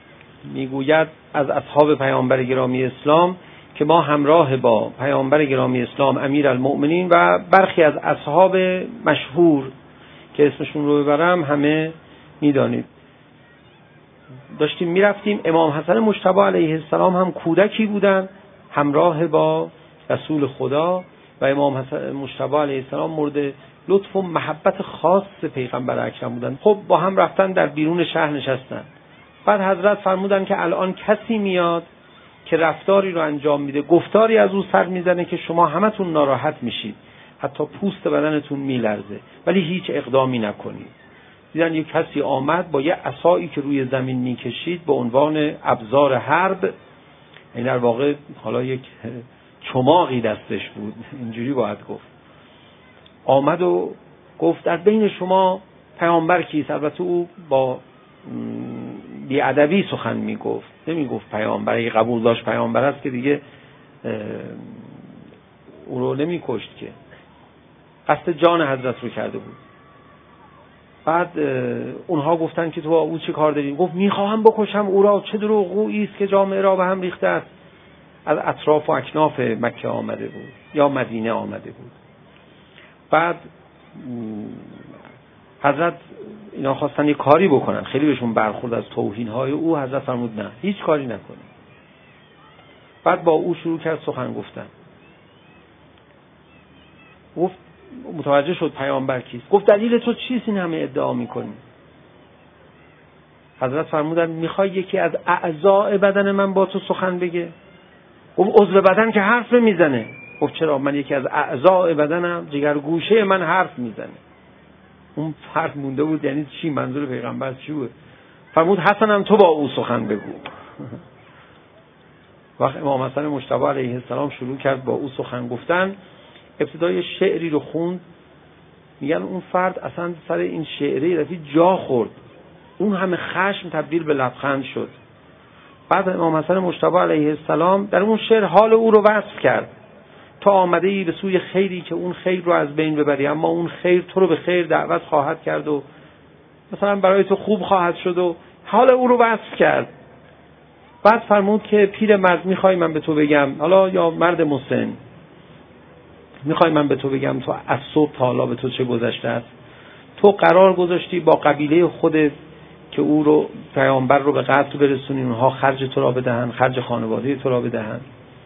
میگوید از اصحاب پیامبر گرامی اسلام که ما همراه با پیامبر گرامی اسلام امیرالمؤمنین و برخی از اصحاب مشهور که اسمشون رو ببرم همه میدانید داشتیم میرفتیم. امام حسن مجتبی علیه السلام هم کودکی بودن همراه با رسول خدا و امام حسن مجتبی علیه السلام مورد لطف و محبت خاص پیغمبر اکرم بودن. خب با هم رفتن در بیرون شهر نشستن. بعد حضرت فرمودن که الان کسی میاد که رفتاری رو انجام میده، گفتاری از او سر میزنه که شما همتون ناراحت میشید، حتی پوست بدنتون میلرزه، ولی هیچ اقدامی نکنید. دیدن یک کسی آمد با یه عصایی که روی زمین میکشید به عنوان ابزار حرب، این در واقع حالا یک چماقی دستش بود، اینجوری باید گفت. آمد و گفت در بین شما پیامبر کیست؟ البته او با بی‌ادبی سخن میگفت، نمیگفت پیامبر. اگه قبول داشت پیامبر است که دیگه او رو نمیکشت، که قصد جان حضرت رو کرده بود. بعد اونها گفتن که تو با او چه کار داری؟ گفت میخواهم بکشم او را، چه دروغگویی است که جامعه را به هم ریخته است. از اطراف و اکناف مکه آمده بود یا مدینه آمده بود. بعد حضرت اینا خواستن یه کاری بکنن، خیلی بهشون برخورد از توهین‌های او. حضرت فرمود نه، هیچ کاری نکنید. بعد با او شروع کرد سخن گفتن. گفت متوجه شد پیامبر کیست. گفت دلیل تو چیست این همه ادعا میکنی؟ حضرت فرمودن میخوای یکی از اعضاء بدن من با تو سخن بگه؟ گفت عضو بدن که حرف نمیزنه. گفت چرا؟ من یکی از اعضاء بدنم، جگرگوشه من حرف میزنه. اون فرق مونده بود یعنی چی، منظور پیغمبر چی بود؟ فرمود حسنم تو با او سخن بگو. وقت امام حسن مجتبی علیه السلام شروع کرد با او سخن گفتن، ابتدای شعری رو خوند. میگن اون فرد اصلا سر این شعری رفی جا خورد، اون همه خشم تبدیل به لبخند شد. بعد امام حسن مجتبی علیه السلام در اون شعر حال او رو وصف کرد. تو آمده ای به سوی خیری که اون خیر رو از بین ببری، اما اون خیر تو رو به خیر دعوت خواهد کرد و مثلا برای تو خوب خواهد شد و حال او رو وصف کرد. بعد فرمود که پیر مرد میخوای من به تو بگم، حالا یا مرد مسن، میخوای من به تو بگم تو از صبح تا حالا به تو چه گذشته است؟ تو قرار گذاشتی با قبیله خودت که او رو پیامبر رو به قتل برسونی، اونها خرج تو را بدهن، خرج خانواده تو را بدهن،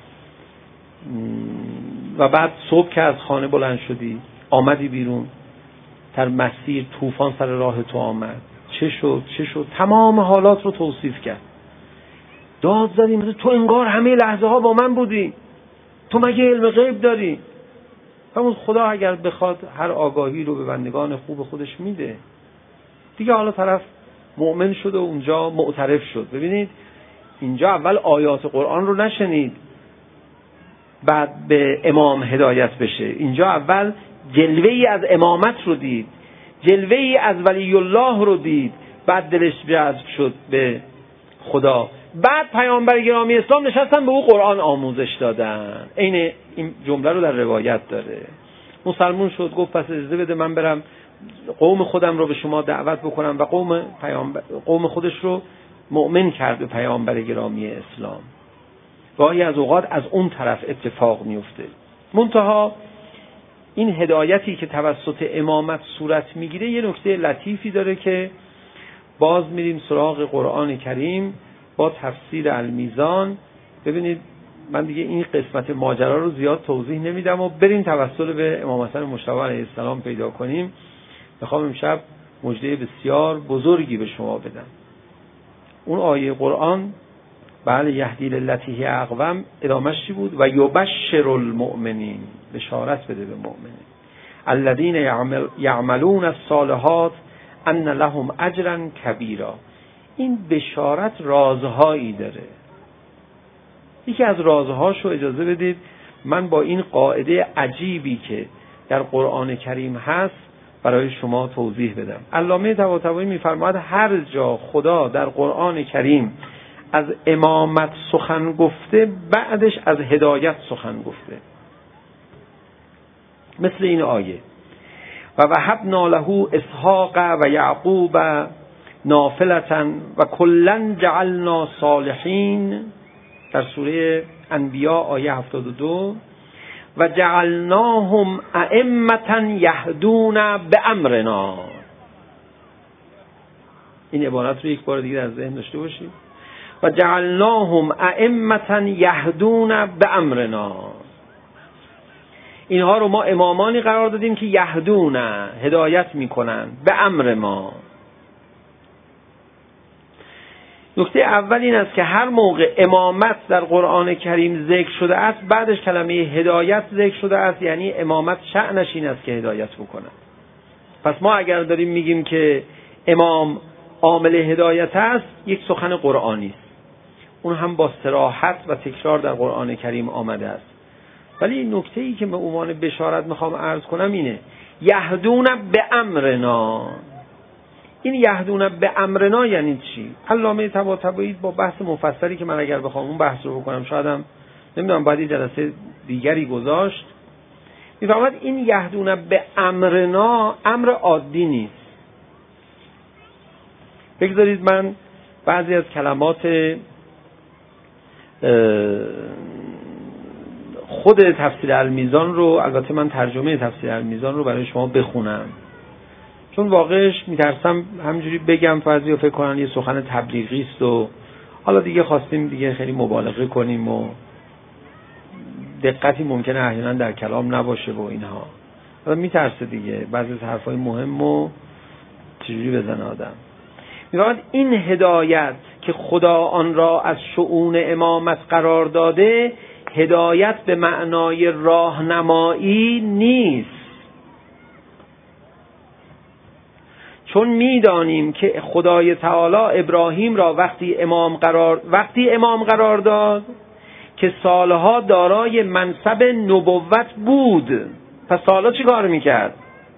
و بعد صبح که از خانه بلند شدی آمدی بیرون، در مسیر طوفان سر راه تو آمد، چه شد چه شد، تمام حالات رو توصیف کرد. داد زدی مثل تو انگار همه لحظه ها با من بودی، تو مگه علم غیب داری؟ همون خدا اگر بخواد هر آگاهی رو به بندگان خوب خودش میده دیگه. حالا طرف مؤمن شد و اونجا معترف شد. ببینید اینجا اول آیات قرآن رو نشنید بعد به امام هدایت بشه، اینجا اول جلوه‌ای از امامت رو دید، جلوه‌ای از ولی الله رو دید، بعد دلش جذب شد به خدا. بعد پیامبر گرامی اسلام نشستن به او قرآن آموزش دادن. این این جمله رو در روایت داره. مسلمون شد، گفت پس اجازه بده من برم قوم خودم رو به شما دعوت بکنم، و قوم پیامبر قوم خودش رو مؤمن کرد به پیامبر گرامی اسلام. گاهی از اوقات از اون طرف اتفاق میفته. منتها این هدایتی که توسط امامت صورت میگیره یه نکته لطیفی داره که باز میریم سراغ قرآن کریم با تفسیر المیزان. ببینید من دیگه این قسمت ماجرا رو زیاد توضیح نمیدم و بریم توسل به امام حسن مجتبی علیه السلام پیدا کنیم. میخوام امشب مژده بسیار بزرگی به شما بدم. اون آیه قرآن بله یهدی للتی هی اقوم ادامه‌اش چی بود؟ و یبشر المؤمنین، بشارت بده به مؤمنین الذین یعمل یعملون الصالحات ان لهم اجرا کبیرا. این بشارت رازهایی داره. یکی از رازهاشو اجازه بدید من با این قاعده عجیبی که در قرآن کریم هست برای شما توضیح بدم. علامه طباطبایی میفرماید هر جا خدا در قرآن کریم از امامت سخن گفته بعدش از هدایت سخن گفته. مثل این آیه و وهبنا له اسحاق و یعقوب نافلة و کلا جعلنا صالحین در سوره انبیاء آیه هفتاد و دو و جعلناهم ائمة یهدون بامرنا. این عبارت رو یک بار دیگه در ذهن داشته باشید. و جعلناهم ائمة یهدون بامرنا. اینها رو ما امامانی قرار دادیم که یهدون، هدایت میکنن، به امر ما. نکته اول این است که هر موقع امامت در قرآن کریم ذکر شده است بعدش کلمه هدایت ذکر شده است، یعنی امامت شأنش این است که هدایت بکنه. پس ما اگر داریم میگیم که امام عامل هدایت است، یک سخن قرآنی است، اون هم با صراحت و تکرار در قرآن کریم آمده است. ولی نکته‌ای که به عنوان بشارت میخوام عرض کنم اینه، یهدون به امرنا. این یهدون به امرنا یعنی چی؟ علامه طباطبایی با بحث مفصلی که من اگر بخوام اون بحث رو بکنم شایدم نمیدونم بعد جلسه دیگری گذاشت، میفهمد این یهدون به امرنا امر عادی نیست. بگذارید من بعضی از کلمات خود تفسیر المیزان رو، البته من ترجمه تفسیر المیزان رو برای شما بخونم، چون واقعش میترسم همینجوری بگم فرضی و فکر کنن یه سخن تبلیغی است و حالا دیگه خواستیم دیگه خیلی مبالغه کنیم و دقتی ممکنه احیانا در کلام نباشه و اینها. حالا میترسه دیگه بعضی از حرفای مهم رو چجوری بزنه آدم. میگوید این هدایت که خدا آن را از شؤون امامت قرار داده، هدایت به معنای راهنمایی نیست، چون میدانیم که خدای تعالی ابراهیم را وقتی امام قرار وقتی امام قرار داد که سالها دارای منصب نبوت بود. پس سالها چی کار میکرد؟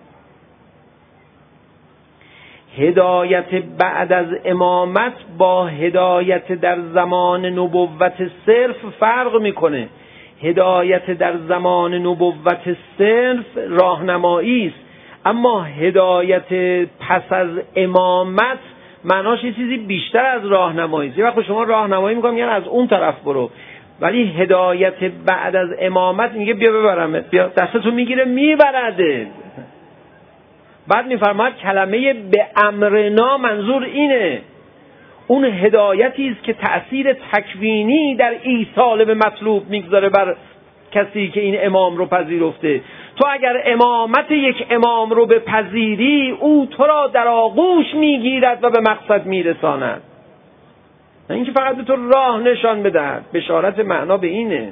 هدایت بعد از امامت با هدایت در زمان نبوت صرف فرق میکنه. هدایت در زمان نبوت صرف راهنمایی است، اما هدایت پس از امامت معناش یه چیزی بیشتر از راهنمایی است. یه وقت شما راهنمایی میگم یعنی از اون طرف برو، ولی هدایت بعد از امامت میگه بیا ببرمت، بیا دستتو میگیره میبرده. بعد میفرماید کلمه به امرنا منظور اینه، اون هدایتی است که تأثیر تکوینی در ایصال به مطلوب میگذاره بر کسی که این امام رو پذیرفته. تو اگر امامت یک امام رو بپذیری، او تو را در آغوش میگیرد و به مقصد میرساند، نه اینکه فقط به تو راه نشان بدهد. بشارت معنا به اینه.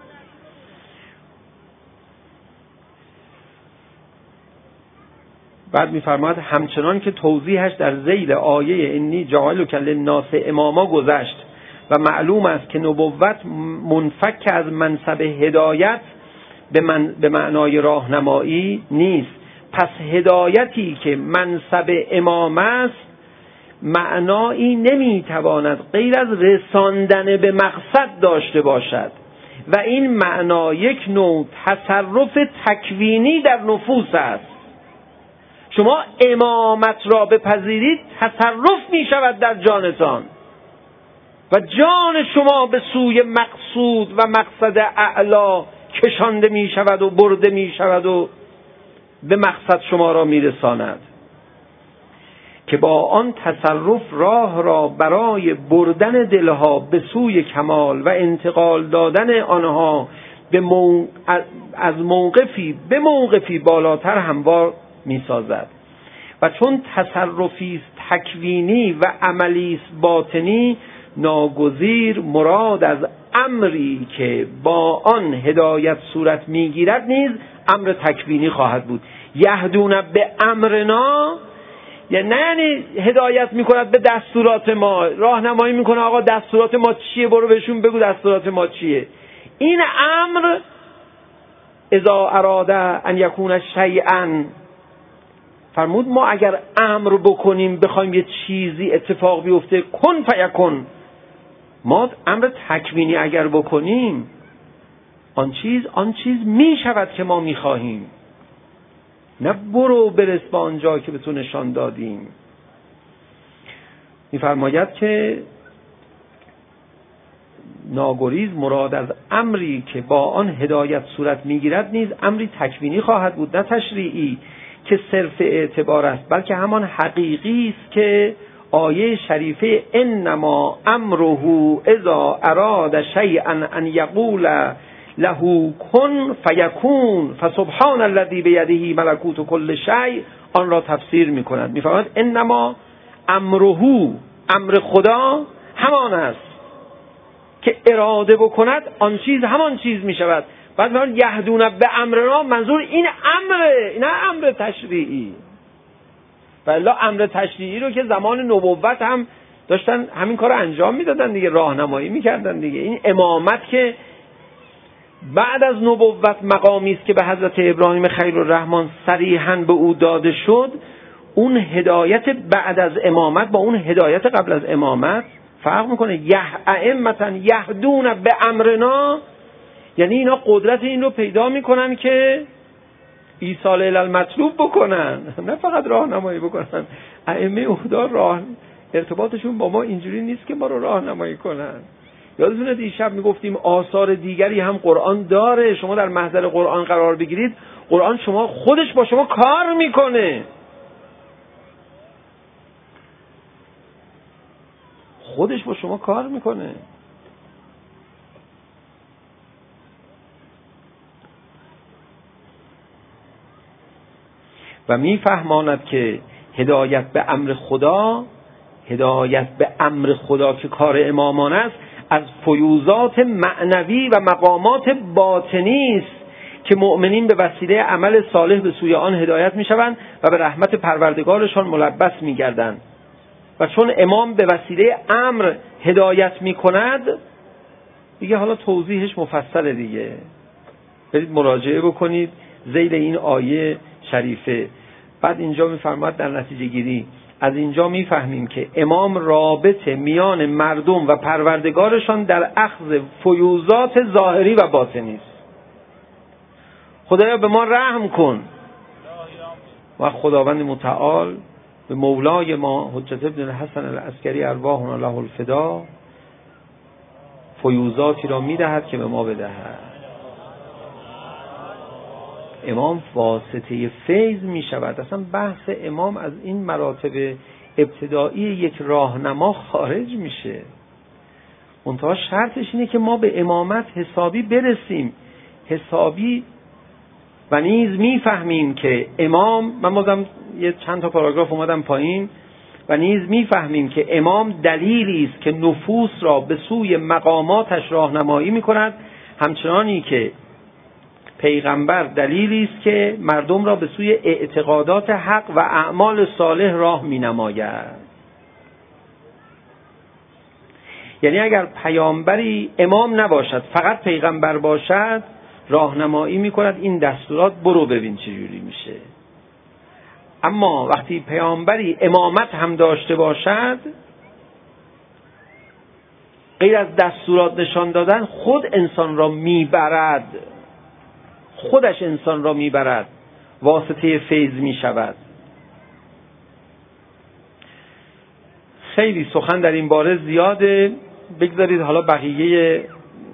بعد میفرماید همچنان که توضیحش در ذیل آیه انی جاعلک للناس اماما گذشت و معلوم است که نبوت منفک از منصب هدایت به, من به معنای راهنمایی نیست. پس هدایتی که منصب امام است معنایی نمیتواند غیر از رساندن به مقصد داشته باشد و این معنا یک نوع تصرف تکوینی در نفوس است. شما امامت را بپذیرید تصرف می شود در جانتان و جان شما به سوی مقصود و مقصد اعلا کشانده می شود و برده می شود و به مقصد شما را می رساند که با آن تصرف راه را برای بردن دلها به سوی کمال و انتقال دادن آنها به مو... از موقفی به موقفی بالاتر هموار می سازد. و چون تصرفی تکوینی و عملی باطنی، ناگزیر مراد از امری که با آن هدایت صورت می گیرد نیز امر تکوینی خواهد بود. یهدون به امرنا یعنی نه یعنی هدایت می کند به دستورات ما، راهنمایی می کنه آقا دستورات ما چیه، برو بهشون بگو دستورات ما چیه. این امر اذا اراده ان یکون شیئا، فرمود ما اگر امر بکنیم بخوایم یه چیزی اتفاق بیفته، کن فیکن، ما امر تکوینی اگر بکنیم آن چیز آن چیز می شود که ما می خواهیم، نه برو برس به آنجا که به تو نشان دادیم. می‌فرماید که ناگریز مراد از امری که با آن هدایت صورت میگیرد نیز امری تکوینی خواهد بود، نه تشریعی که صرف اعتبار است، بلکه همان حقیقی است که آیه شریفه انما امره اذا اراد شیئا ان یقول له کن فیکون فسبحان الذی بیده ملکوت کل شیء آن را تفسیر می‌کند. می‌فرماید انما امره، امر خدا همان است که اراده بکند آن چیز همان چیز می شود. بعد میگن یهدون به امرنا، منظور این امره، این امر تشریعی. والا امر تشریعی رو که زمان نبوت هم داشتن همین کار رو انجام میدادن دیگه، راهنمایی میکردن دیگه. این امامت که بعد از نبوت مقامی است که به حضرت ابراهیم خلیل الرحمن صریحاً به او داده شد، اون هدایت بعد از امامت با اون هدایت قبل از امامت فرق میکنه. یه ائمتا یهدون به امرنا، یعنی اینا قدرت این رو پیدا میکنن که ایصال الی المطلوب بکنن، نه فقط راهنمایی بکنن. ائمه اهدا راه ارتباطشون با ما اینجوری نیست که ما رو راهنمایی کنن. یادتونه دیشب میگفتیم آثار دیگری هم قرآن داره، شما در محضر قرآن قرار بگیرید، قرآن شما خودش با شما کار میکنه، خودش با شما کار میکنه. و میفهماند که هدایت به امر خدا، هدایت به امر خدا که کار امامان است، از فیوضات معنوی و مقامات باطنی است که مؤمنین به وسیله عمل صالح به سوی آن هدایت میشوند و به رحمت پروردگارشان ملبس میگردند. و چون امام به وسیله امر هدایت میکند دیگه، حالا توضیحش مفصله دیگه، برید مراجعه بکنید ذیل این آیه شریفه. بعد اینجا میفرماید در نتیجه گیری از اینجا میفهمیم که امام رابطه میان مردم و پروردگارشان در اخذ فیوضات ظاهری و باطنی است. خدایا به ما رحم کن. و خداوند متعال به مولای ما حجت ابن الحسن العسکری ارواحنا له الفدا فیوضاتی را میدهد که به ما بدهد. امام واسطه فیض می شود. اصلا بحث امام از این مراتب ابتدایی یک راهنما خارج میشه. منتها شرطش اینه که ما به امامت حسابی برسیم، حسابی. و نیز میفهمیم که امام، من بازم یه چند تا پاراگراف اومدم پایین، و نیز میفهمیم که امام دلیلی است که نفوس را به سوی مقاماتش راهنمایی میکند، همچنانی که پیغمبر دلیلی است که مردم را به سوی اعتقادات حق و اعمال صالح راه مینماید. یعنی اگر پیامبری امام نباشد، فقط پیغمبر باشد، راهنمایی میکند این دستورات برو ببین چجوری میشه. اما وقتی پیامبری امامت هم داشته باشد، غیر از دستورات نشان دادن خود انسان را میبرد، خودش انسان را میبرد، واسطه فیض میشود. خیلی سخن در این باره زیاده، بگذارید حالا بقیه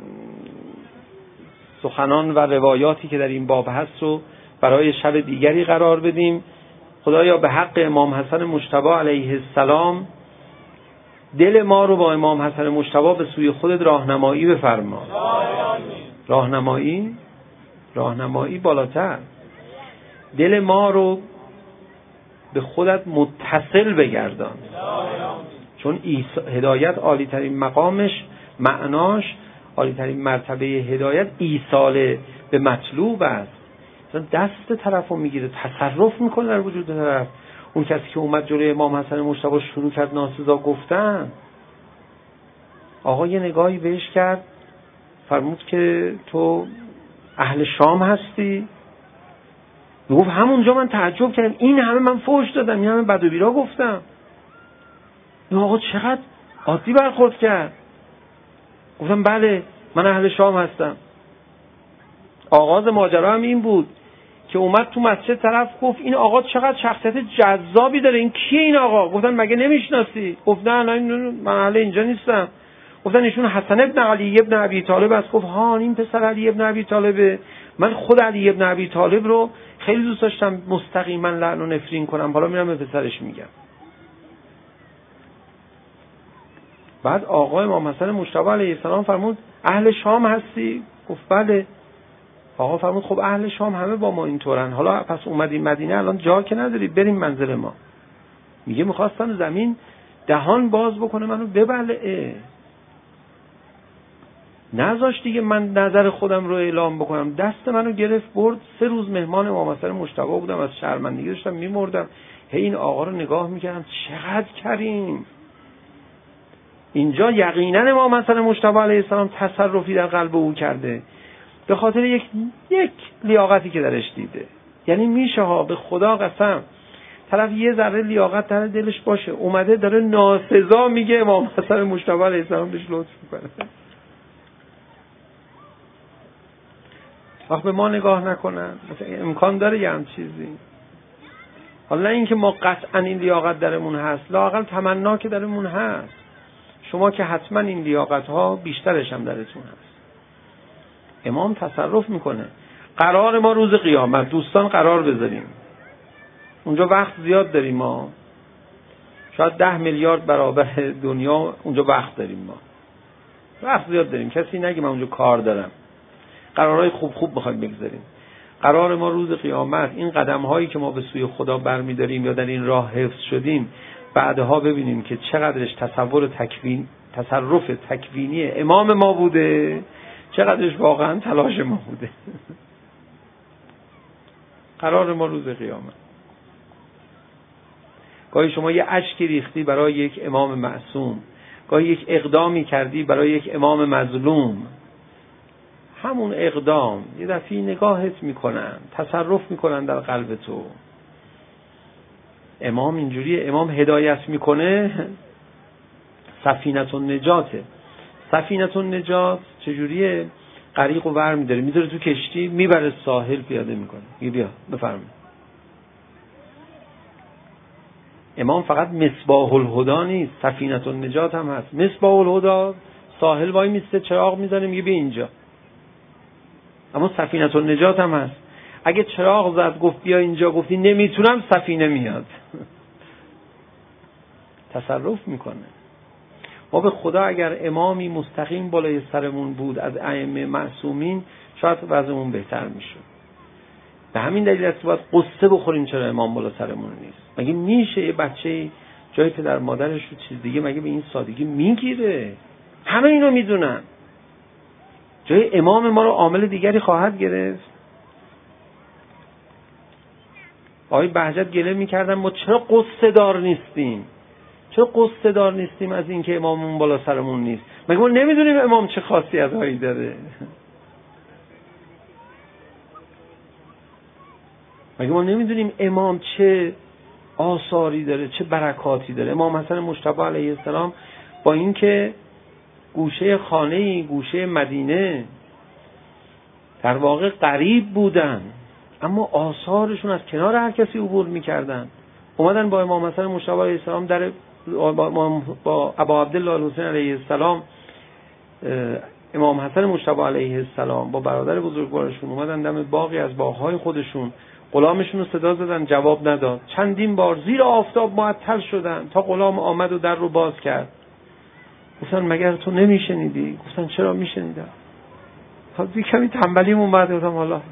سخنان و روایاتی که در این باب هست رو برای شب دیگری قرار بدیم. خدایا به حق امام حسن مجتبی علیه السلام دل ما رو با امام حسن مجتبی به سوی خودت راهنمایی بفرما. راهنمایی راهنمایی بالاتر، دل ما رو به خودت متصل بگردان، چون هدایت عالی ترین مقامش، معناش، عالی ترین مرتبه هدایت ایصال به مطلوب است. دست طرف رو میگیره، تصرف میکنه در وجود طرف. اون کسی که اومد جلوی امام حسن مجتبی شروع کرد ناسزا گفتن، آقا یه نگاهی بهش کرد، فرمود که تو اهل شام هستی؟ گفت همونجا من تعجب کردم، این همه من فحش دادم، این همه بد و بیرا گفتم. آقا چقدر عادی برخورد کرد. گفتم بله من اهل شام هستم. آغاز ماجرا هم این بود که اومد تو مسجد طرف گفت این آقا چقدر شخصیت جذابی داره، این کیه این آقا؟ گفتن مگه نمیشناسی؟ گفت نه نه من اهل اینجا نیستم. گفتن ایشون حسن ابن علی ابن ابی طالب است. گفت ها این پسر علی ابن ابی طالبه. من خود علی ابن ابی طالب رو خیلی دوست داشتم مستقیما لعن و نفرین کنم، حالا میرم به پسرش میگم. بعد آقا امام حسن مجتبی علیه السلام فرمود اهل شام هستی؟ گفت بله. آقا فرمود خب اهل شام همه با ما اینطورن، حالا پس اومدیم مدینه الان جا که نداری بریم منزل ما. میگه میخواستم زمین دهان باز بکنه منو ببلعه، نذاش دیگه من نظر خودم رو اعلام بکنم، دست منو گرفت برد. سه روز مهمان امام حسن مجتبی بودم، از شرمندگی داشتم میمردم. هی این آقا رو نگاه میکردم چقدر کریم. اینجا یقینا امام حسن مجتبی علیه السلام تصرفی در قلب او کرده به خاطر یک یک لیاقتی که درش دیده. یعنی میشه ها به خدا قسم طرف یه ذره لیاقت در دلش باشه، اومده داره ناسزا میگه امام حسن مجتبی علیه السلام بهش لطف میکنه. وقت به ما نگاه نکنن امکان داره یه هم چیزی. حالا نه اینکه ما قطعا این لیاقت درمون هست، لااقل تمنا که درمون هست. شما که حتما این لیاقت ها بیشترش هم درتون هست. امام تصرف میکنه. قرار ما روز قیامت دوستان قرار بذاریم، اونجا وقت زیاد داریم، ما شاید ده میلیارد برابر دنیا اونجا وقت داریم، ما وقت زیاد داریم، کسی نگه من اونجا کار دارم. قرارهای خوب خوب بخوایم بگذاریم. قرار ما روز قیامت این قدم هایی که ما به سوی خدا برمیداریم یا در این راه حفظ شدیم بعدها ببینیم که چقدرش تصور تکوین تصرف تکوینی امام ما بوده، چقدرش واقعا تلاش ما بوده. قرار ما روز قیامت. گاهی شما یه اشکی ریختی برای یک امام معصوم، گاهی یک اقدامی کردی برای یک امام مظلوم، همون اقدام یه دفعه نگاهت میکنن، تصرف میکنن در قلب تو. امام اینجوریه، امام هدایت میکنه. سفینه النجاته. سفینه النجات چجوریه؟ غریق و ور میداره، میذاره تو کشتی، میبره ساحل، پیاده میکنه، میگه بیا بفرمایید. امام فقط مصباح الهدی نیست، سفینه النجات هم هست. مصباح الهدی ساحل وای میسته، چراغ میزنه، میگه بیا اینجا. اما سفینه النجات هم هست. اگه چراغ زد گفت بیا اینجا، گفتی نمیتونم، سفینه میاد. تصرف میکنه. ما به خدا اگر امامی مستقیم بالای سرمون بود از ائمه معصومین شاید وضعمون بهتر میشد. به همین دلیل است باید قصه بخوریم چرا امام بالا سرمون نیست. مگه میشه یه بچه جای پدر مادرش رو چیز دیگه مگه به این سادگی میگیره؟ همه اینو میدونن. جای امام ما رو عامل دیگری خواهد گرفت. آقای بهجت گله میکردن ما چرا قصه دار نیستیم؟ چرا قصه دار نیستیم از این که اماممون بالا سرمون نیست؟ مگه ما نمیدونیم امام چه خاصیت‌هایی داره؟ مگه ما نمیدونیم امام چه آثاری داره، چه برکاتی داره؟ امام حسن مجتبی علیه السلام با اینکه گوشه خانه گوشه مدینه در واقع غریب بودن، اما آثارشون از کنار هر کسی عبور میکردن. اومدن با امام حسن مجتبی علیه السلام در با, با ابا عبدالله الحسین علیه السلام، امام حسن مجتبی علیه السلام با برادر بزرگوارشون اومدن دم باغی از باغهای خودشون، غلامشون رو صدا زدن، جواب نداد. چندین بار زیر آفتاب معطل شدن تا غلام آمد و در رو باز کرد. گفتن مگر تو نمیشنیدی؟ گفتن چرا میشنیدم؟ تا کمی تنبلیمون بعد گفتم حالا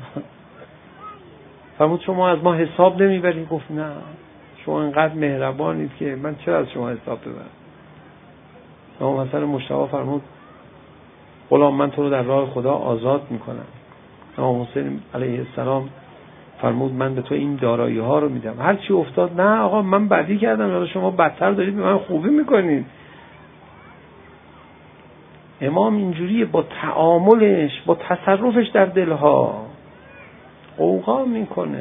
فرمود شما از ما حساب نمیبرید؟ گفت نه، شما انقدر مهربانید که من چرا از شما حساب ببرم؟ امام حسن مجتبی فرمود غلام من تو رو در راه خدا آزاد میکنم. امام حسین علیه السلام فرمود من به تو این دارایی ها رو میدم، هر چی افتاد. نه آقا من بدی کردم، یا شما بدتر دارید به من خوبی میکنید. امام اینجوریه، با تعاملش، با تصرفش در دلها اوقا میکنه.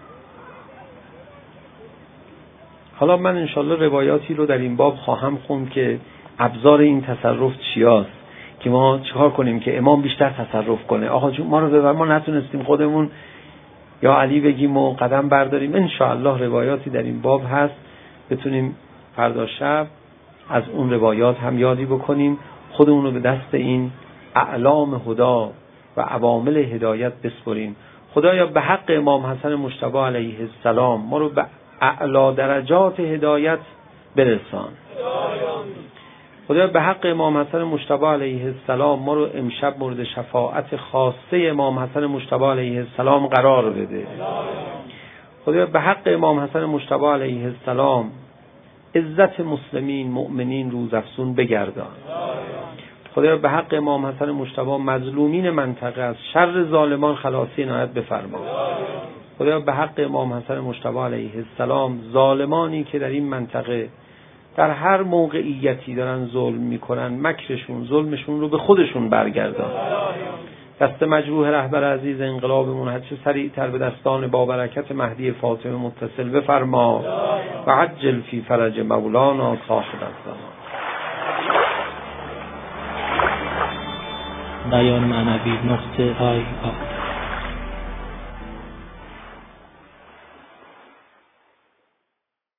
حالا من انشالله روایاتی رو در این باب خواهم خوند که ابزار این تصرف چیاست، که ما چیکار کنیم که امام بیشتر تصرف کنه. آقا جون ما رو ببر، ما نتونستیم خودمون یا علی بگیم و قدم برداریم. ان شاء الله روایاتی در این باب هست، بتونیم فردا شب از اون روایات هم یادی بکنیم، خودمون رو به دست این اعلام هدا و عوامل هدایت بسپریم. خدایا به حق امام حسن مجتبی علیه السلام ما رو به اعلی درجات هدایت برسان. خدایا به حق امام حسن مجتبی علیه السلام ما رو امشب مورد شفاعت خاصه امام حسن مجتبی علیه السلام قرار بده. خدایا به حق امام حسن مجتبی علیه السلام عزت مسلمین مؤمنین روزافزون بگردان. خدایا به حق امام حسن مجتبی مظلومین منطقه از شر ظالمان خلاصی عنایت بفرما. خدایا به حق امام حسن مجتبی علیه السلام ظالمانی که در این منطقه در هر موقعیتی دارن ظلم میکنن، مکرشون ظلمشون رو به خودشون برگردان. دست مجروح رهبر عزیز انقلابمون هر چه سریعتر به دستان با برکت مهدی فاطمه متصل بفرما و عجل فی فرج مولانا صاحب الزمان. بیان معنوی نقطه آی آی